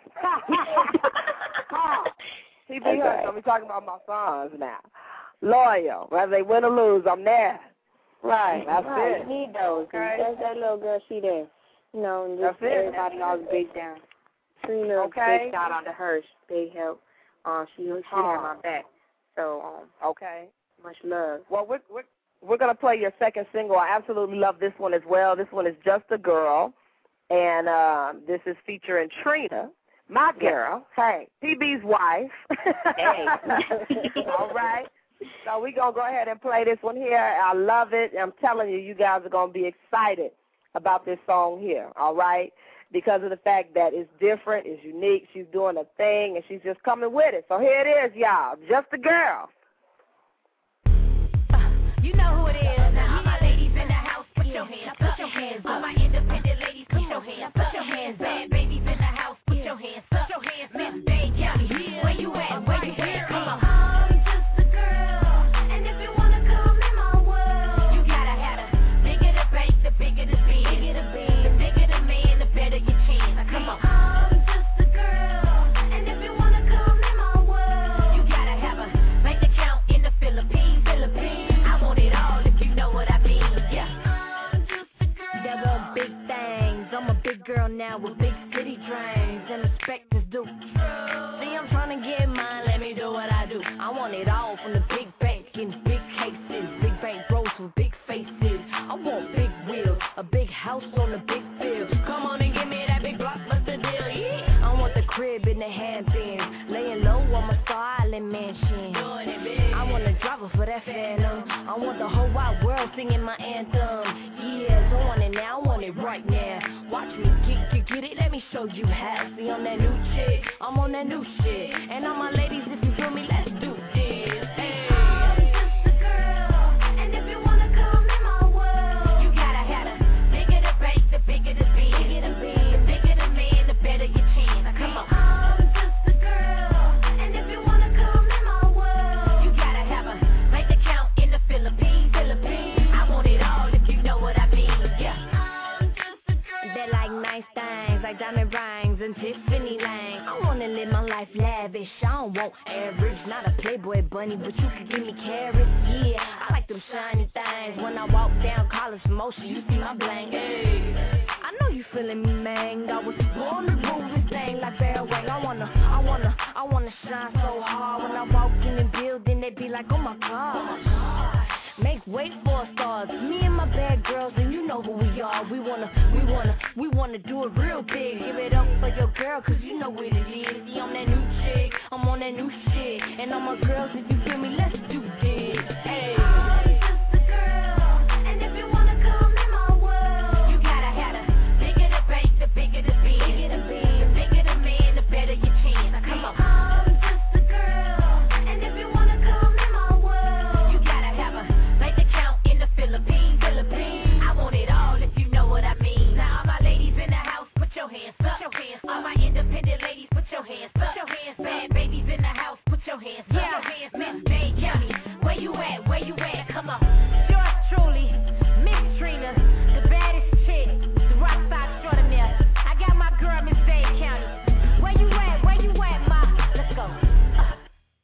T B Hush, I'm talking about my Suns now. Loyal. Whether they win or lose, I'm there. Right. That's right. it. You need those. Okay. That's that little girl, she there. You know, and just That's it. everybody always big down. Trina, okay. big shout out to her. Big help. Um, she, she had my back. So, um, okay. Much love. Well, we're, we're, we're going to play your second single. I absolutely love this one as well. This one is Just a Girl, and uh, this is featuring Trina, my girl. Hey, T B's wife. Hey. All right. So we're going to go ahead and play this one here. I love it. I'm telling you, you guys are going to be excited about this song here, all right, because of the fact that it's different, it's unique, she's doing a thing, and she's just coming with it. So here it is, y'all, Just a Girl. You know who it is. Now, all my ladies in the house, put your hands up. Put your hands up. All my independent ladies, put your hands up. Put your hands up. Bad babies in the house, put your hands up. Put your hands up. Miss Day County, where you at? Where you at? Come on. I'm just a girl, and if you wanna come in my world, you gotta have the bigger the bank, the bigger the beat, bigger the beat, the bigger the man, the better your chance. Come on. I'm just a girl, and if you wanna come in my world, you gotta I'm a big girl now with big city dreams and inspectors do. See, I'm trying to get mine, let me do what I do. I want it all from the big bank in big cases, big bank rolls with big faces. I want big wheels, a big house on the big field. Come on and give me that big blockbuster deal, yeah. I want the crib in the Hamptons, laying low on my Star Island mansion. I want a driver for that phantom. I want the whole wide world singing my anthem. Yeah, I want it now, I want it right now. Watch me get, get, get it, let me show you how. See, I'm that new chick, I'm on that new shit. And all my ladies, if you feel me, let's do this. Hey. Like diamond rings and Tiffany Lang. I wanna live my life lavish. I don't want average, not a Playboy bunny, but you can give me carrots. Yeah, I like them shiny things. When I walk down College Motion, you see my bling. Hey, I know you feeling me, man. I was born to rule this thing like Barry Wang. I wanna, I wanna, I wanna shine so hard. When I walk in the building, they be like, oh my God. Make way for stars, me and my bad girls, and you know who we are. We wanna, we wanna, we wanna do it real big. Give it up for your girl, cause you know what it is. See, I'm that new chick, I'm on that new shit. And all my girls, if you feel me, let's do this. Hey. All my independent ladies, put your hands up. Put your hands, bad babies in the house, put your hands up. Yeah. Put your hands, Miss Dade County. Where you at? Where you at? Come on. Yours truly, Miss Trina, the baddest chick, the rock star extraordinaire. I got my girl, Miss Dade County. Where you at? Where you at, ma? Let's go. Uh.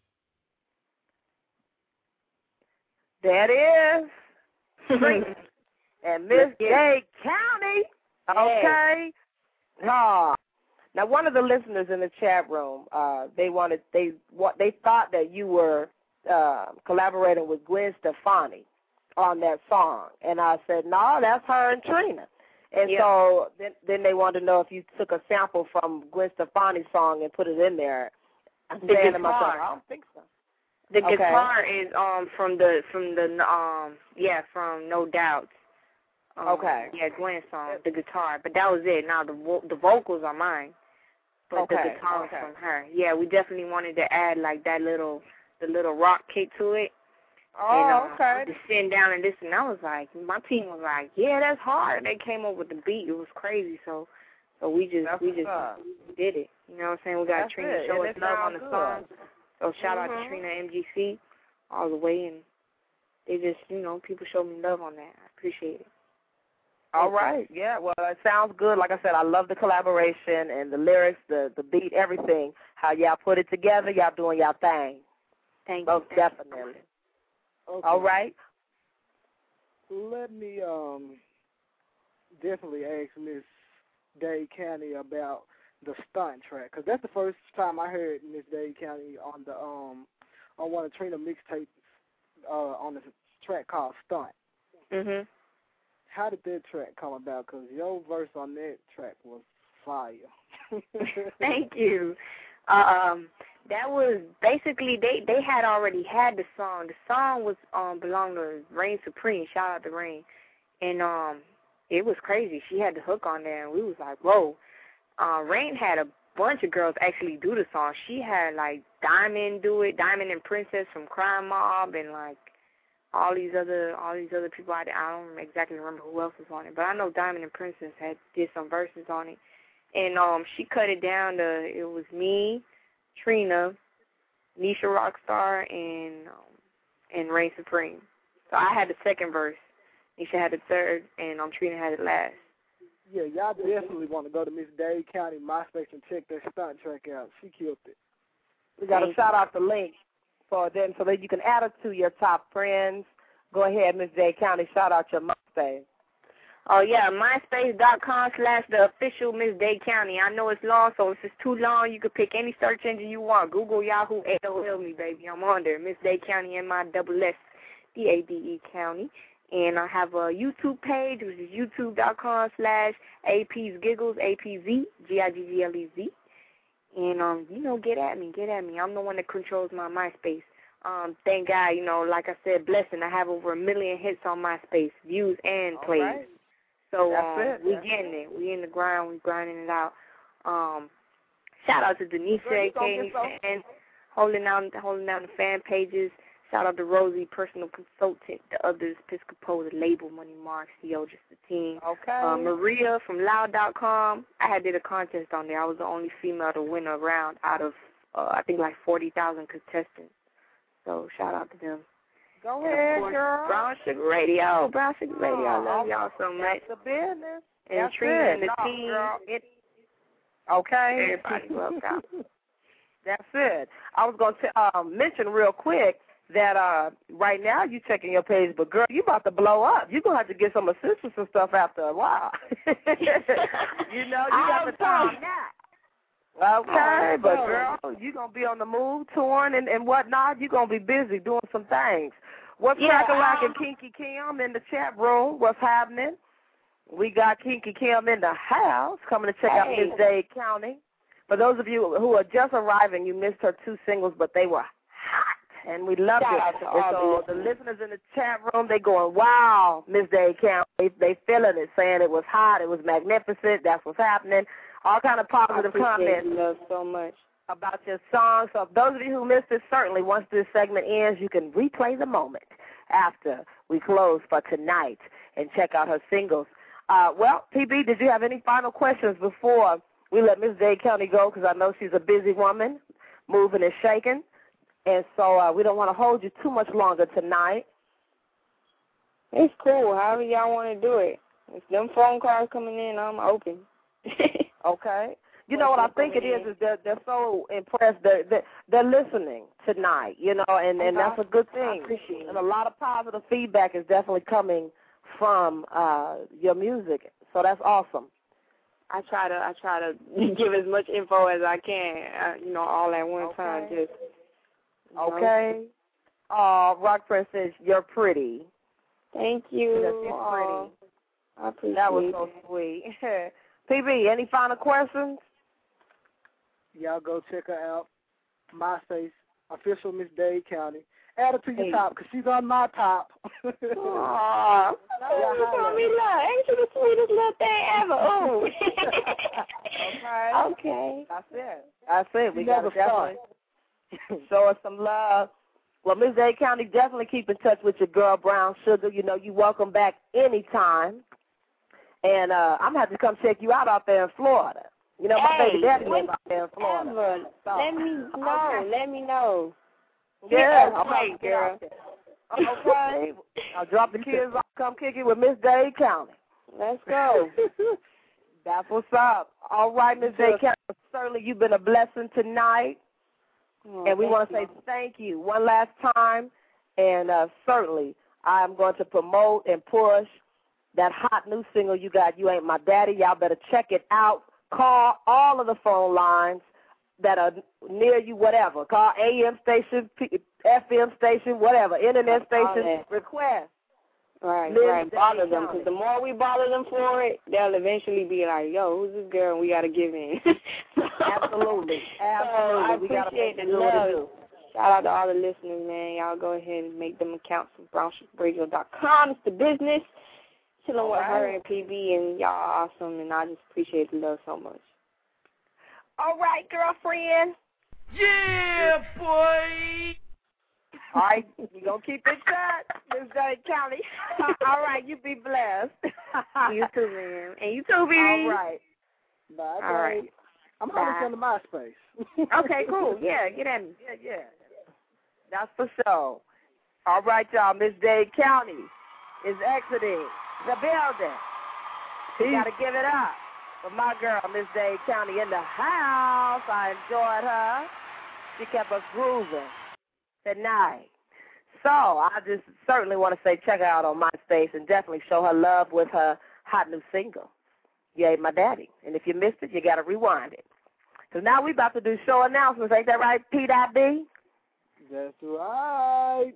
That is Trina and Miss Dade County. Okay. Ah. Now, one of the listeners in the chat room, uh, they wanted they what they thought that you were uh, collaborating with Gwen Stefani on that song, and I said, no, that's her and Trina. And yeah. so then, then they wanted to know if you took a sample from Gwen Stefani's song and put it in there. I'm the saying guitar. to myself, I don't think so. The okay. guitar is um from the from the um yeah from No Doubt. Um, okay. Yeah, Gwen's song, the guitar, but that was it. Now the vo- the vocals are mine. But okay, the guitar okay. was from her. Yeah, we definitely wanted to add like that little, the little rock kick to it. Oh, and, uh, okay. Just sitting down and this, and I was like, my team was like, yeah, that's hard. They came up with the beat. It was crazy. So, so we just, that's we just up. did it. You know what I'm saying? We got that's Trina it. show and us love on the good. song. So shout mm-hmm. out to Trina M G C all the way, and they just, you know, people showed me love on that. I appreciate it. All right, yeah, well, it sounds good. Like I said, I love the collaboration and the lyrics, the the beat, everything. How y'all put it together, y'all doing y'all thing. Thank Most you. Most definitely. Okay. All right. Let me um definitely ask Miss Dade County about the stunt track, because that's the first time I heard Miss Dade County on the um on one of Trina mixtapes uh, on the track called Stunt. Mhm. How did that track come about? Because your verse on that track was fire. Thank you. Um, that was basically they they had already had the song. The song was um belonged to Reign Supreme. Shout out to Reign, and um it was crazy. She had the hook on there, and we was like, whoa. Uh, Reign had a bunch of girls actually do the song. She had like Diamond do it, Diamond and Princess from Crime Mob, and like. All these other, all these other people out there. I don't exactly remember who else was on it, but I know Diamond and Princess had did some verses on it, and um, she cut it down to it was me, Trina, Nisha Rockstar, and um, and Reign Supreme. So I had the second verse, Nisha had the third, and um, Trina had it last. Yeah, y'all definitely want to go to Miss Dade County MySpace and check that stunt track out. She killed it. We got to shout out the link. For them, so that you can add it to your top friends. Go ahead, Miss Dade County. Shout out your MySpace. Oh, yeah, myspace.com slash the official Miss Day County. I know it's long, so if it's too long, you can pick any search engine you want. Google, Yahoo, A O L me, baby. I'm on there. Miss Day County, M I S S D A D E County. And I have a YouTube page, which is youtube.com slash AP's Giggles, A P Z, G I G G L E Z. And, um, you know, get at me, get at me. I'm the one that controls my MySpace. Um, thank God, you know, like I said, blessing. I have over a million hits on MySpace, views and All plays. right. So That's um, it. we That's getting it. We in the grind. We grinding it out. Um, shout out to Denise Girl, you gonna A get so- fans holding down, holding down the fan pages. Shout out to Rosie, personal consultant. The others, Piscopo, the label, Money Mark, C O, just the team. Okay. Uh, Maria from Loud dot com. I had did a contest on there. I was the only female to win a round out of uh, I think like forty thousand contestants. So shout out to them. Go And ahead, of course, girl. Brown Sugar Radio. Brown Sugar Radio. I love Oh, y'all so much. That's the business. And That's Trina it. and the No, team. girl, it, okay. Everybody loved out. That's it. I was going to um, mention real quick that uh, right now you checking your page, but girl, you about to blow up. You're going to have to get some assistance and stuff after a while. You know, you got the time now. Okay, but girl, you're going to be on the move, touring and, and whatnot. You're going to be busy doing some things. What's Yeah, cracking like um, Kinky Kim in the chat room? What's happening? We got Kinky Kim in the house coming to check out Hey. Miss Dade County. For those of you who are just arriving, you missed her two singles, but they were hot, and we loved Shout it. out to And all so the the listeners in the chat room, they going, wow, Miss Dade County. They, they feeling it, saying it was hot, it was magnificent, that's what's happening. All kind of positive I appreciate comments you love so much. about your song. So those of you who missed it, certainly once this segment ends, you can replay the moment after we close for tonight and check out her singles. Uh, well, P B, did you have any final questions before we let Miss Dade County go? Because I know she's a busy woman, moving and shaking. And so uh, we don't want to hold you too much longer tonight. It's cool. However y'all want to do it. If them phone calls coming in, I'm open. Okay. You know what I think it is is they're they're so impressed. They're they're, they're listening tonight. You know, and and that's a good thing. I appreciate it. And a lot of positive feedback is definitely coming from uh, your music. So that's awesome. I try to I try to give as much info as I can. Uh, you know, all at one Okay. time. Just you know. Okay. Oh, Rock Press says you're pretty. Thank you. Yes, you're Aw, I appreciate That was it. so sweet. P B, any final questions? Y'all go check her out. MySpace, official Miss Dade County. Add her to your Hey. top because she's on my top. Aw, you call me love. Ain't you the sweetest little thing ever? Ooh. Okay. Okay. That's it. That's it. We You got to never start. definitely show us some love. Well, Miss Dade County, definitely keep in touch with your girl, Brown Sugar. You know, you welcome back anytime. And uh, I'm going to have to come check you out out there in Florida. You know, my Hey, baby daddy when- lives out there in Florida. Ever. So, Let me know. okay. Let me know. Yeah, Get okay, okay, girl. Okay. I'll drop the kids off, come kick it with Miss Dade County. Let's go. That's what's up. All right, Miss Dade County, certainly you've been a blessing tonight. Oh, And we thank want to say you. thank you one last time. And uh, certainly I'm going to promote and push that hot new single you got, You Ain't My Daddy. Y'all better check it out. Call all of the phone lines that are near you, whatever. Call A M station, P- F M station, whatever, internet All station, that. request. Right, Miss right. Bother Dade them, County. because the more we bother them for it, they'll eventually be like, yo, who's this girl? And we got to give in. Absolutely. So I Absolutely. We gotta appreciate make the it do what it love. do. Shout out to all the listeners, man. Y'all go ahead and make them accounts from brown sugar radio dot com. It's the business. Chilling with her and P B, and y'all are awesome, and I just appreciate the love so much. All right, girlfriend. Yeah, boy. All right, we going to keep it shut, Miss Dade County. All right, you be blessed. You too, man. And you too, B B. All right. Bye, All bye. right. I'm Bye. always on the MySpace. Okay, cool. Yeah, get at me. Yeah, yeah. That's for sure. All right, y'all. Miss Dade County is exiting the building. We got to give it up for my girl, Miss Dade County, in the house. I enjoyed her. She kept us grooving tonight. So I just certainly want to say check her out on MySpace and definitely show her love with her hot new single, You Ain't My Daddy. And if you missed it, you got to rewind it. So now we about to do show announcements. Ain't that right, P. D? That's right.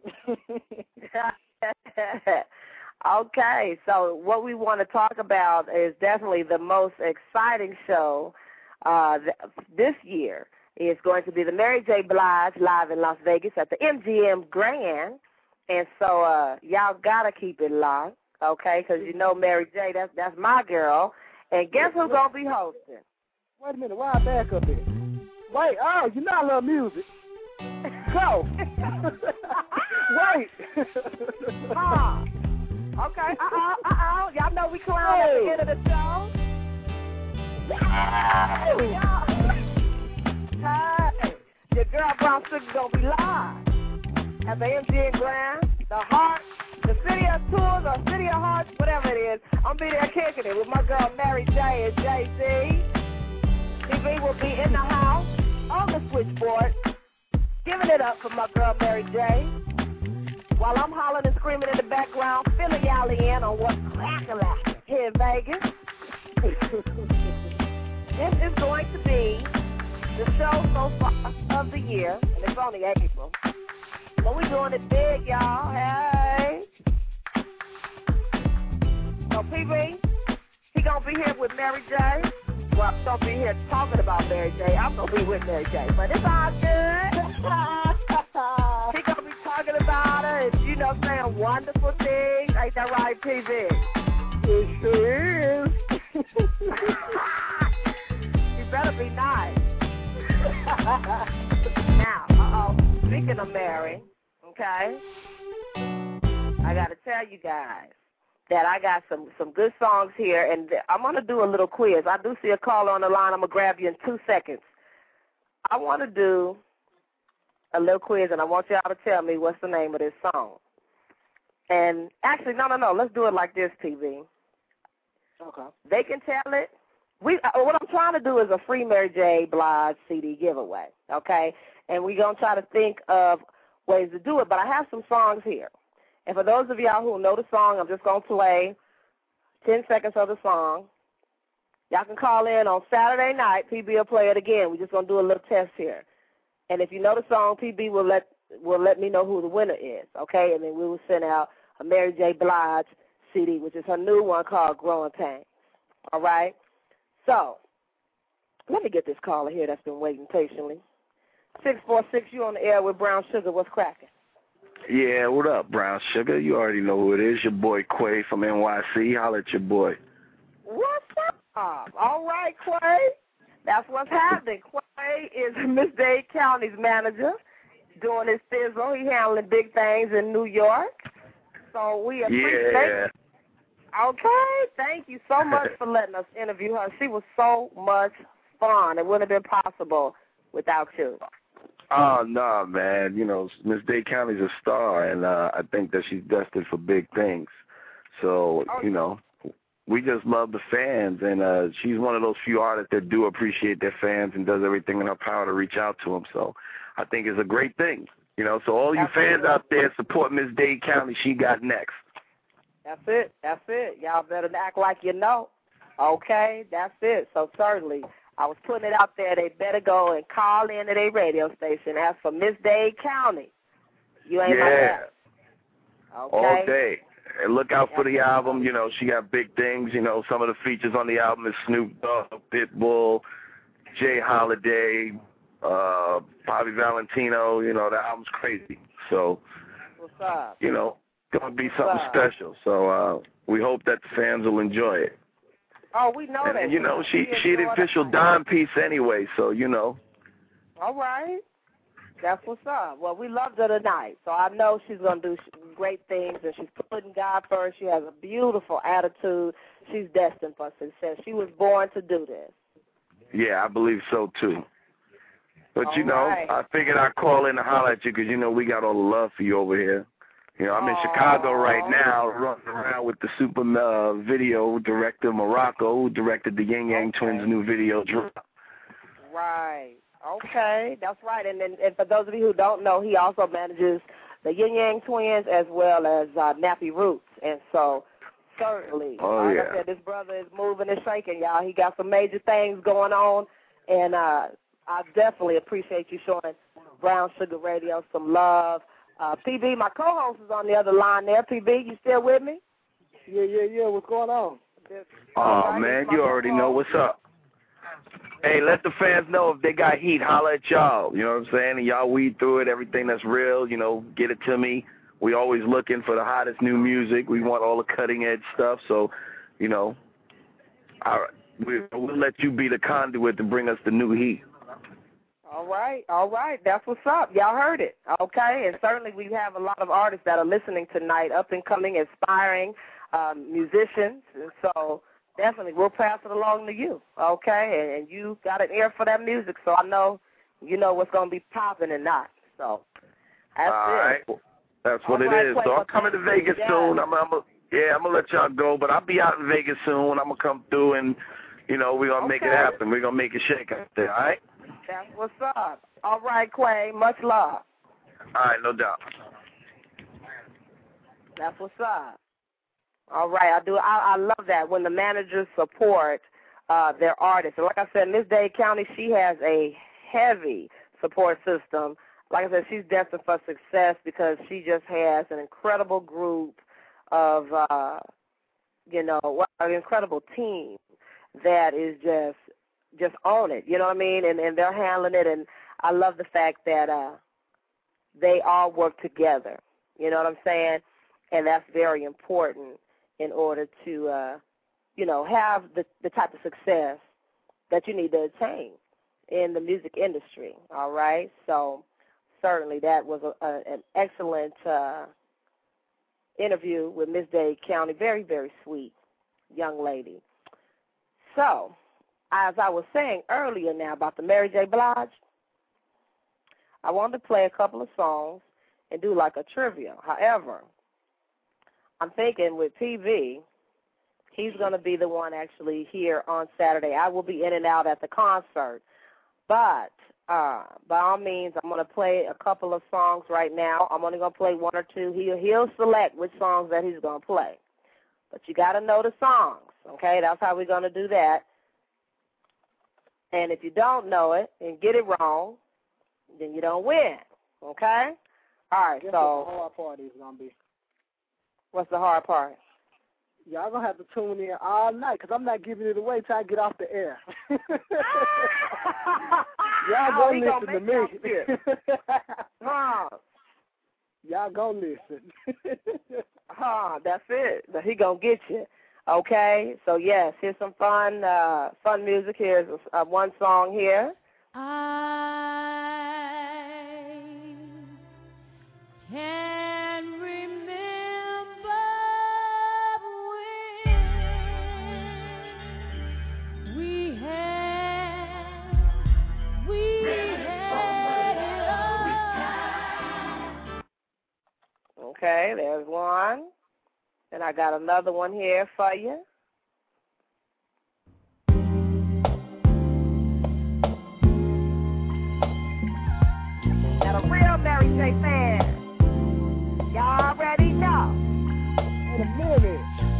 Okay, so what we want to talk about is definitely the most exciting show uh, th- this year. Is going to be the Mary J. Blige live in Las Vegas at the M G M Grand. And so uh, y'all got to keep it locked, okay, because you know Mary J., that's, that's my girl. And guess who's going to be hosting? Wait a minute, why I back up here? Wait, oh, you know I love music. Go. Wait. Ah. Okay, uh-oh, uh-oh. Y'all know we clown at the end of the show. Hey, your girl Brown Sugar gonna be live at the M G M Grand, the Heart, the City of Tours or City of Hearts, whatever it is. I'm be there kicking it with my girl Mary J and J C. T V will be in the house on the switchboard, giving it up for my girl Mary J. While I'm hollering and screaming in the background, filling y'all in on what's crackin' here in Vegas. This is going to be the show so far of the year, and it's only April. But we're doing it big, y'all. Hey. So P B, he gonna be here with Mary J. Well, I'm gonna be here talking about Mary J. I'm gonna be with Mary J. But it's all good. He gonna be talking about her and, you know, saying wonderful things. Ain't that right, P B? It sure is. You better be nice. Now, uh-oh, speaking of Mary, okay, I got to tell you guys that I got some, some good songs here, and I'm going to do a little quiz. I do see a caller on the line. I'm going to grab you in two seconds. I want to do a little quiz, and I want y'all to tell me what's the name of this song. And actually, no, no, no, let's do it like this, T V. Okay. They can tell it. We uh, what I'm trying to do is a free Mary J. Blige C D giveaway, okay? And we're going to try to think of ways to do it, but I have some songs here. And for those of y'all who know the song, I'm just going to play ten seconds of the song. Y'all can call in on Saturday night. P B will play it again. We're just going to do a little test here. And if you know the song, P B will let will let me know who the winner is, okay? And then we will send out a Mary J. Blige C D, which is her new one called Growing Pains, all right? So let me get this caller here that's been waiting patiently. six four six, you on the air with Brown Sugar. What's cracking? Yeah, what up, Brown Sugar? You already know who it is. Your boy Quay from N Y C. Holla at your boy. What's up? All right, Quay. That's what's happening. Quay is Miss Dade County's manager, doing his thizzle. He handling big things in New York. So we appreciate yeah. it. Okay, thank you so much for letting us interview her. She was so much fun. It wouldn't have been possible without you. Oh, no, man. You know, Miss Dade County's a star, and uh, I think that she's destined for big things. So, oh, you know, we just love the fans, and uh, she's one of those few artists that do appreciate their fans and does everything in her power to reach out to them. So I think it's a great thing. You know, so all you Absolutely. fans out there, support Miss Dade County. She got next. That's it. That's it. Y'all better act like you know. Okay? That's it. So certainly, I was putting it out there. They better go and call in to their radio station. As for Miss Dade County, you ain't yeah. like that. Okay? All day. And look out for the album. You know, she got big things. You know, some of the features on the album is Snoop Dogg, Pitbull, Jay Holiday, uh, Bobby Valentino. You know, the album's crazy. So, what's up? You know, going to be something special. So uh, we hope that the fans will enjoy it. Oh, we know and, that. And, you know, she she the official dime piece anyway, so, you know. All right. That's what's up. Well, we loved her tonight, so I know she's going to do great things, and she's putting God first. She has a beautiful attitude. She's destined for success. She was born to do this. Yeah, I believe so, too. But, all you know, right. I figured I'd call in to holler at you because, you know, we got all the love for you over here. You know, I'm in Chicago right now, running around with the super uh, video director Morocco, who directed the Yin Yang okay. Twins' new video drop. Right. Okay, that's right. And then, and for those of you who don't know, he also manages the Yin Yang Twins as well as uh, Nappy Roots. And so Certainly. Oh, like yeah. I said, this brother is moving and shaking, y'all. He got some major things going on, and uh, I definitely appreciate you showing Brown Sugar Radio some love. Uh, P B, my co-host is on the other line there. P B, you still with me? Yeah, yeah, yeah. What's going on? Oh, right, man, you already know what's up. Hey, let the fans know if they got heat, holler at y'all. You know what I'm saying? And y'all weed through it, everything that's real, you know, get it to me. We always looking for the hottest new music. We want all the cutting-edge stuff. So, you know, I, we, we'll let you be the conduit to bring us the new heat. All right, all right. That's what's up. Y'all heard it, okay? And certainly we have a lot of artists that are listening tonight, up-and-coming, aspiring um, musicians. And so definitely we'll pass it along to you, okay? And, and you got an ear for that music, so I know you know what's going to be popping and not. So that's all it. right. That's what all it right, is. Quay, So I'm coming to Vegas yeah. soon. I'm, I'm a, yeah, I'm going to let y'all go, but I'll be out in Vegas soon. I'm going to come through and, you know, we're going to okay. make it happen. We're going to make it shake out there, all right? That's what's up. All right, Quay, much love. All right, no doubt. That's what's up. All right, I do. I, I love that when the managers support uh, their artists. And like I said, Miss Dade County, she has a heavy support system. Like I said, she's destined for success because she just has an incredible group of, uh, you know, an incredible team that is just just on it. You know what I mean? And, and they're handling it. And I love the fact that uh, they all work together. You know what I'm saying? And that's very important in order to, uh, you know, have the, the type of success that you need to attain in the music industry, all right? So certainly that was a, a, an excellent uh, interview with Miss Dade County. Very, very sweet young lady. So as I was saying earlier now about the Mary J. Blige, I wanted to play a couple of songs and do like a trivia. However, I'm thinking with P V, he's going to be the one actually here on Saturday. I will be in and out at the concert. But uh, by all means, I'm going to play a couple of songs right now. I'm only going to play one or two. He'll, he'll select which songs that he's going to play. But you got to know the songs, okay? That's how we're going to do that. And if you don't know it and get it wrong, then you don't win, okay? All right, Guess so what the hard part is going to be? What's the hard part? Y'all going to have to tune in all night because I'm not giving it away till I get off the air. Y'all oh, going to listen to me. huh. Y'all going to listen. huh, that's it. He going to get you. Okay, so yes, here's some fun uh, fun music. Here's uh, one song here. I can remember when we had, we had it all. Okay, there's one. And I got another one here for you. Got a real Mary J. fan. Y'all already know. In a minute.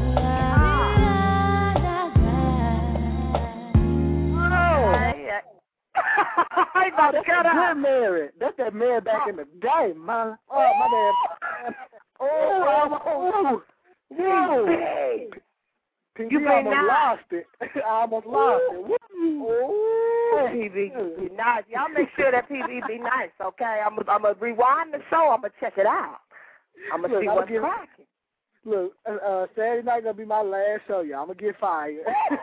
I oh, that's that good Mary. That's that Mary back oh. in the day, man. Oh, my bad. Oh, oh, oh. Whoa. P B You almost not. lost it. I almost lost it. Oh, P B, be nice. Y'all make sure that P B be nice, okay? I'm I'm gonna rewind the show. I'm gonna check it out. I'm gonna Look, see I'm what's get, cracking. Look, uh, uh, Saturday night gonna be my last show, y'all. I'm gonna get fired.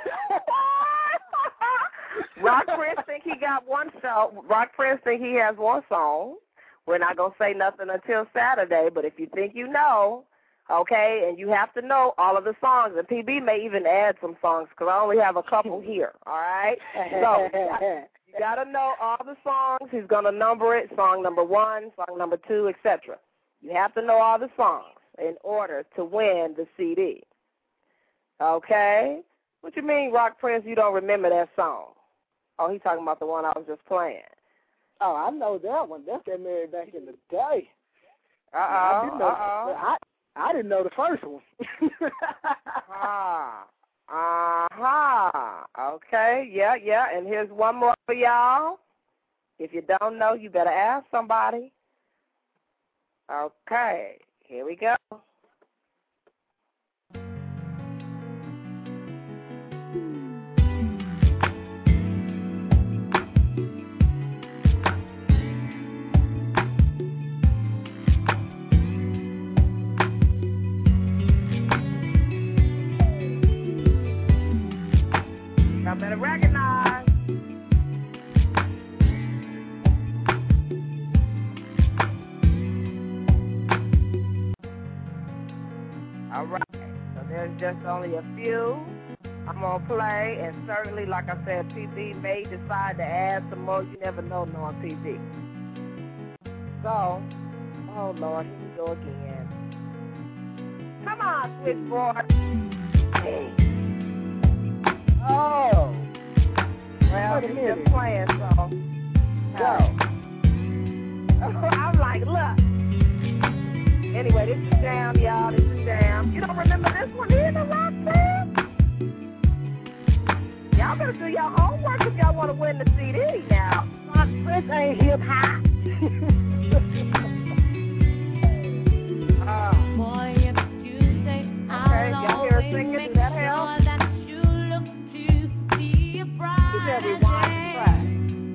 Rock Prince think he got one show. Rock Prince think he has one song. We're not gonna say nothing until Saturday, but if you think you know, okay, and you have to know all of the songs, and P B may even add some songs because I only have a couple here. All right, so you gotta know all the songs. He's gonna number it: song number one, song number two, et cetera. You have to know all the songs in order to win the C D. Okay? What you mean, Rock Prince? You don't remember that song? Oh, he's talking about the one I was just playing. Oh, I know that one. That's that Mary back in the day. Uh-oh, uh-oh. I, I didn't know the first one. ah, uh-huh. Okay, yeah, yeah. And here's one more for y'all. If you don't know, you better ask somebody. Okay, here we go. Y'all better recognize. All right, so there's just only a few I'm going to play, and certainly, like I said, P B may decide to add some more. You never know knowing P B. So, oh, Lord, here we go again. Come on, switchboard. Hey. Oh. Well, he's just playing, so. Go. I'm like, look. Anyway, this is Jam, y'all. This is Jam. You don't remember this one either, Roxanne? Y'all better do your homework if y'all want to win the C D now. This ain't hip hop. uh, Boy, if you say okay, y'all hear her singing? Does that help? You better rewind the track.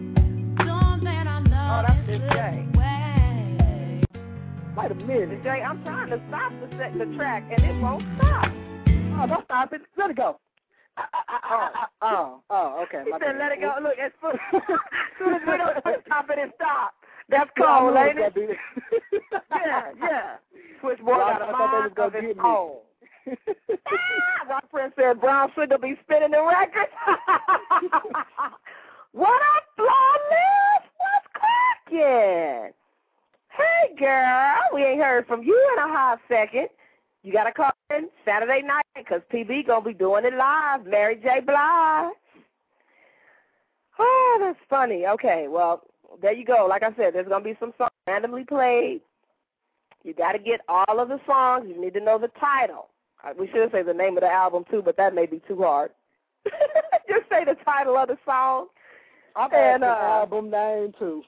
Oh, that's this Jay. Wait a minute, Jay. I'm trying to stop the set the track, and it won't stop. Oh, don't stop it. Let it go. Uh, uh, uh, uh, oh, oh, okay. He my said, bad. let it go. Look, as soon as we don't stop it, it stop. That's cold, yeah, ain't it? yeah, yeah. Switchboard well, got a mind of its own. ah, my friend said Brown Sugar be spinning the record. What up, Flawless? What's cracking? Hey, girl, we ain't heard from you in a hot second. You got to call in Saturday night because P B going to be doing it live. Mary J. Blige. Oh, that's funny. Okay, well, there you go. Like I said, there's going to be some songs randomly played. You got to get all of the songs. You need to know the title. We should say the name of the album, too, but that may be too hard. Just say the title of the song. I'm and, uh, uh, album name, too.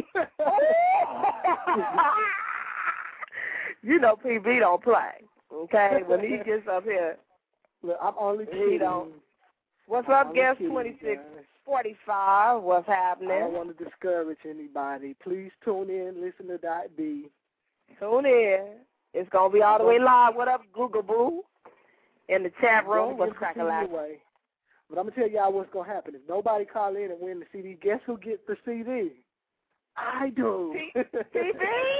You know P B don't play, okay? When he gets up here, look, I'm only kidding. He don't. What's I'm up, guest twenty-six forty-five? What's happening? I don't want to discourage anybody. Please tune in, listen to Dot B. Tune in. It's going to be all the way live. What up, Google Boo? In the chat room. What's cracking like? But I'm going to tell y'all what's going to happen. If nobody call in and win the C D, guess who gets the C D? I do. P B?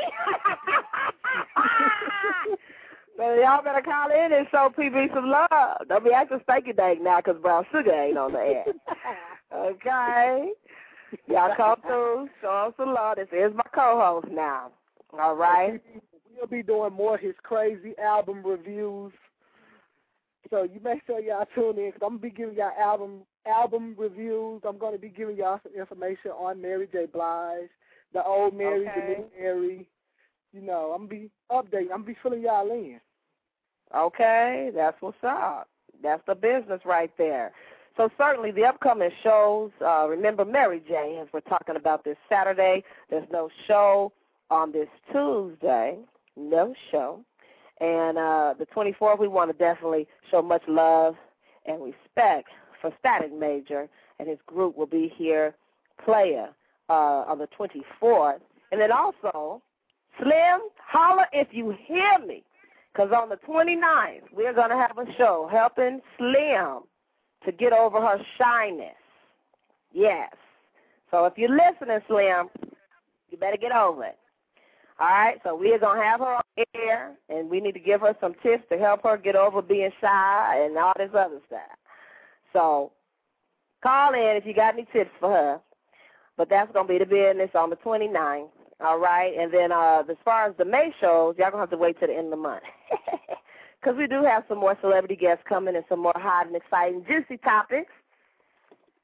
So y'all better call in and show P B some love. Don't be acting stanky dank now because Brown Sugar ain't on the air. Okay? Y'all come through, show them some love. This is my co-host now. All right? We'll be doing more of his crazy album reviews. So you make sure y'all tune in because I'm going to be giving y'all album album reviews. I'm going to be giving y'all some information on Mary J. Blige, the old Mary, okay. the new Mary. You know, I'm going to be updating. I'm going to be filling y'all in. Okay, that's what's up. That's the business right there. So certainly the upcoming shows, uh, remember Mary J., as we're talking about this Saturday, there's no show on this Tuesday, no show. And uh, the twenty-fourth, we want to definitely show much love and respect for Static Major, and his group will be here, Playa, uh, on the twenty-fourth. And then also, Slim, holler if you hear me, because on the twenty-ninth, we're going to have a show helping Slim to get over her shyness. Yes. So if you're listening, Slim, you better get over it. All right, so we're going to have her on air, and we need to give her some tips to help her get over being shy and all this other stuff. So call in if you got any tips for her. But that's going to be the business on the twenty-ninth, all right? And then uh, as far as the May shows, y'all going to have to wait till the end of the month. Because we do have some more celebrity guests coming and some more hot and exciting, juicy topics.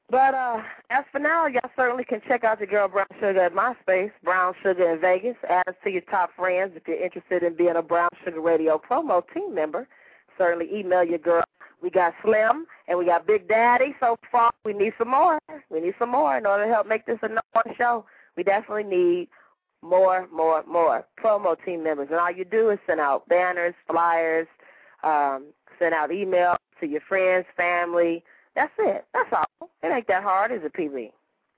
But uh, as for now, y'all certainly can check out your girl Brown Sugar at MySpace, Brown Sugar in Vegas. Add us to your top friends if you're interested in being a Brown Sugar Radio promo team member. Certainly email your girl. We got Slim and we got Big Daddy so far. We need some more. We need some more in order to help make this a number one show. We definitely need more, more, more promo team members. And all you do is send out banners, flyers, um, send out emails to your friends, family. That's it. That's all. It ain't that hard, is it, P B?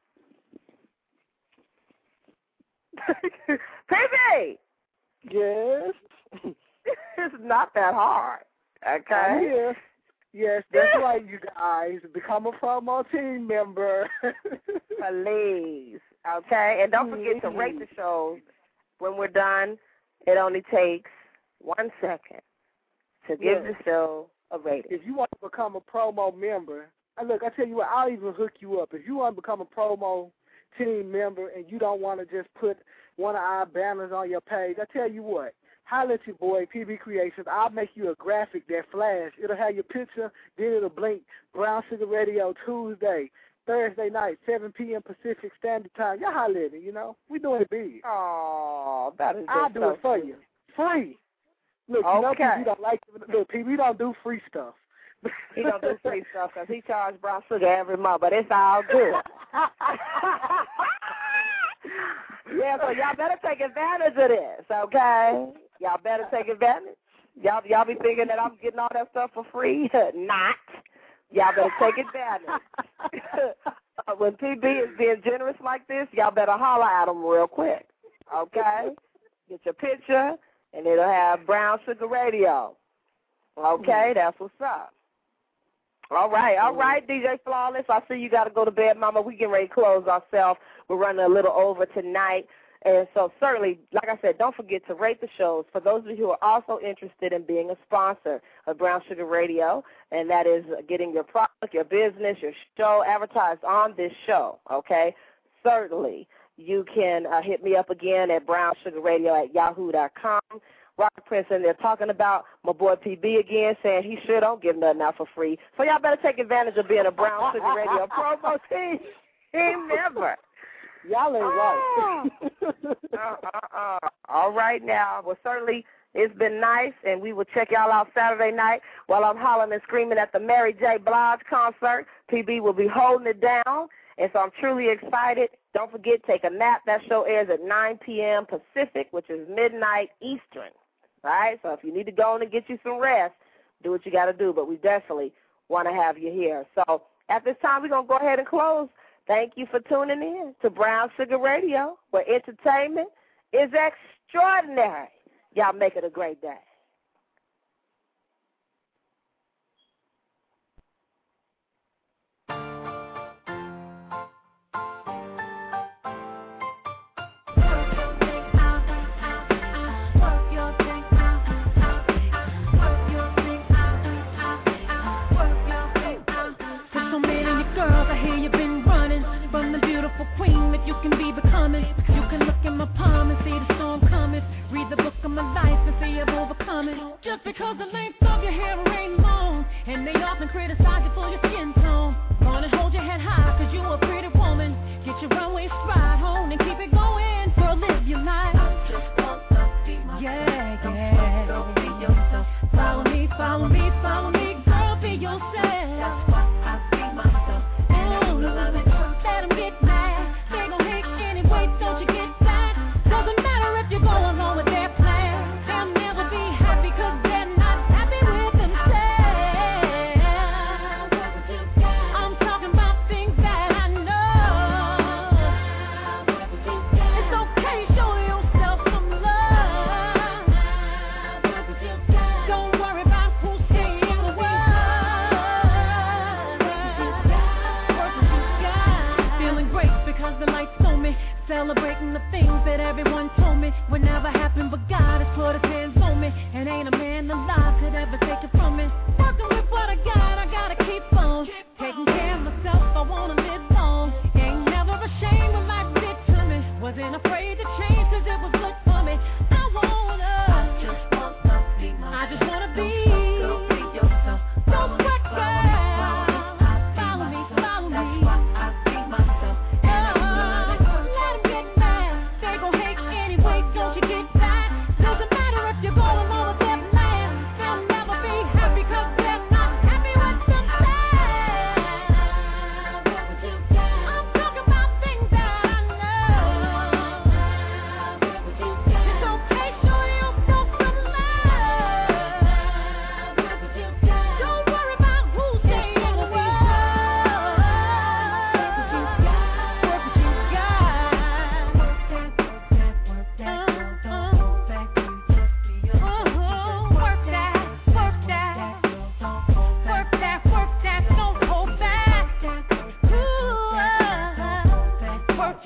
P B! Yes? It's not that hard, okay? Yes. Yes, that's right, you guys. Become a promo team member. Please, okay? And don't forget to rate the shows. When we're done, it only takes one second to give yes. the show a rating. If you want to become a promo member, look, I tell you what, I'll even hook you up. If you want to become a promo team member and you don't want to just put one of our banners on your page, I tell you what, holler at your boy, P B Creations. I'll make you a graphic that flash. It'll have your picture, then it'll blink Brown Sugar Radio Tuesday, Thursday night, seven p.m. Pacific Standard Time. Y'all holler at it, you know. We doing it big. Oh, that is I'll do so it for cute. you. Free. Look, you okay. know P B don't like Look, P B don't do free stuff. He don't do free stuff because he charges Brown Sugar every month, but it's all good. Yeah, so y'all better take advantage of this, okay? Y'all better take advantage. Y'all, y'all be thinking that I'm getting all that stuff for free? Not. Y'all better take advantage. When P B is being generous like this, y'all better holler at him real quick, okay? Get your picture, and it'll have Brown Sugar Radio. Okay, that's what's up. All right, all right, D J Flawless. I see you got to go to bed, Mama. We getting ready to close ourselves. We're running a little over tonight. And so certainly, like I said, don't forget to rate the shows. For those of you who are also interested in being a sponsor of Brown Sugar Radio, and that is getting your product, your business, your show advertised on this show, okay, certainly you can uh, hit me up again at brown sugar radio at yahoo dot com. Robert Prince in there talking about my boy P B again, saying he sure don't give nothing out for free. So y'all better take advantage of being a Brown Sugar Radio promo team, team member. Y'all ain't right. uh, uh, uh. All right now. Well, certainly it's been nice, and we will check y'all out Saturday night while I'm hollering and screaming at the Mary J. Blige concert. P B will be holding it down, and so I'm truly excited. Don't forget, take a nap. That show airs at nine p.m. Pacific, which is midnight Eastern. All right? So if you need to go in and get you some rest, do what you got to do, but we definitely want to have you here. So at this time, we're going to go ahead and close. Thank you for tuning in to Brown Sugar Radio, where entertainment is extraordinary. Y'all make it a great day. Queen that you can be becoming. You can look in my palm and see the storm coming. Read the book of my life and see I've overcome it. Just because the length of your hair ain't long, and they often criticize you for your skin tone. Gonna hold your head high cause you a pretty woman. Get your runway stride home and keep it going. Girl, live your life. I just want to be myself. Yeah, yeah. Don't be yourself. Follow me, follow me, follow me. Girl, be yourself. That's why I be myself. And I wanna love it. Let them get mad. Don't you get back? Doesn't matter if you go along with their plan. They'll never be happy cause they're not happy with themselves. I'm talking about things that I know. It's okay, show yourself some love. Don't worry about who's saying the word. Feeling great because the lights on me. Celebrating the things that everyone told me would never happen, but God has put his hands on me, and ain't a man alive could ever take it from me. Working with what I got, I gotta keep on taking care of myself. I wanna live long. Ain't never ashamed of life determined. Wasn't afraid to change cause it was good for me. I wanna, I just wanna be myself. I just wanna be, don't be yourself. Don't sweat, girl. Follow me, follow me.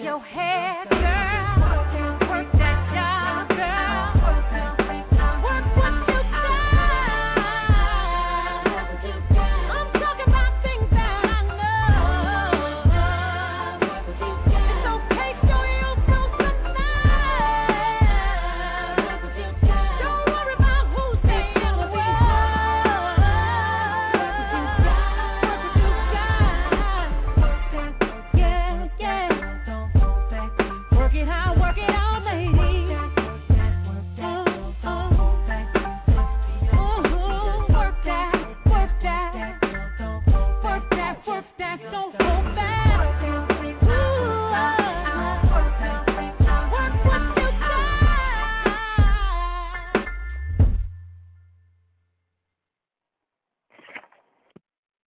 your head, girl. Work that job, girl. Work what you got. I'm talking about things that I know. It's okay, show yourself tonight. Don't worry about who's saying the word. Work it out, work it out, lady. Oh, oh. Ooh, work that, work that, work that, work that. Don't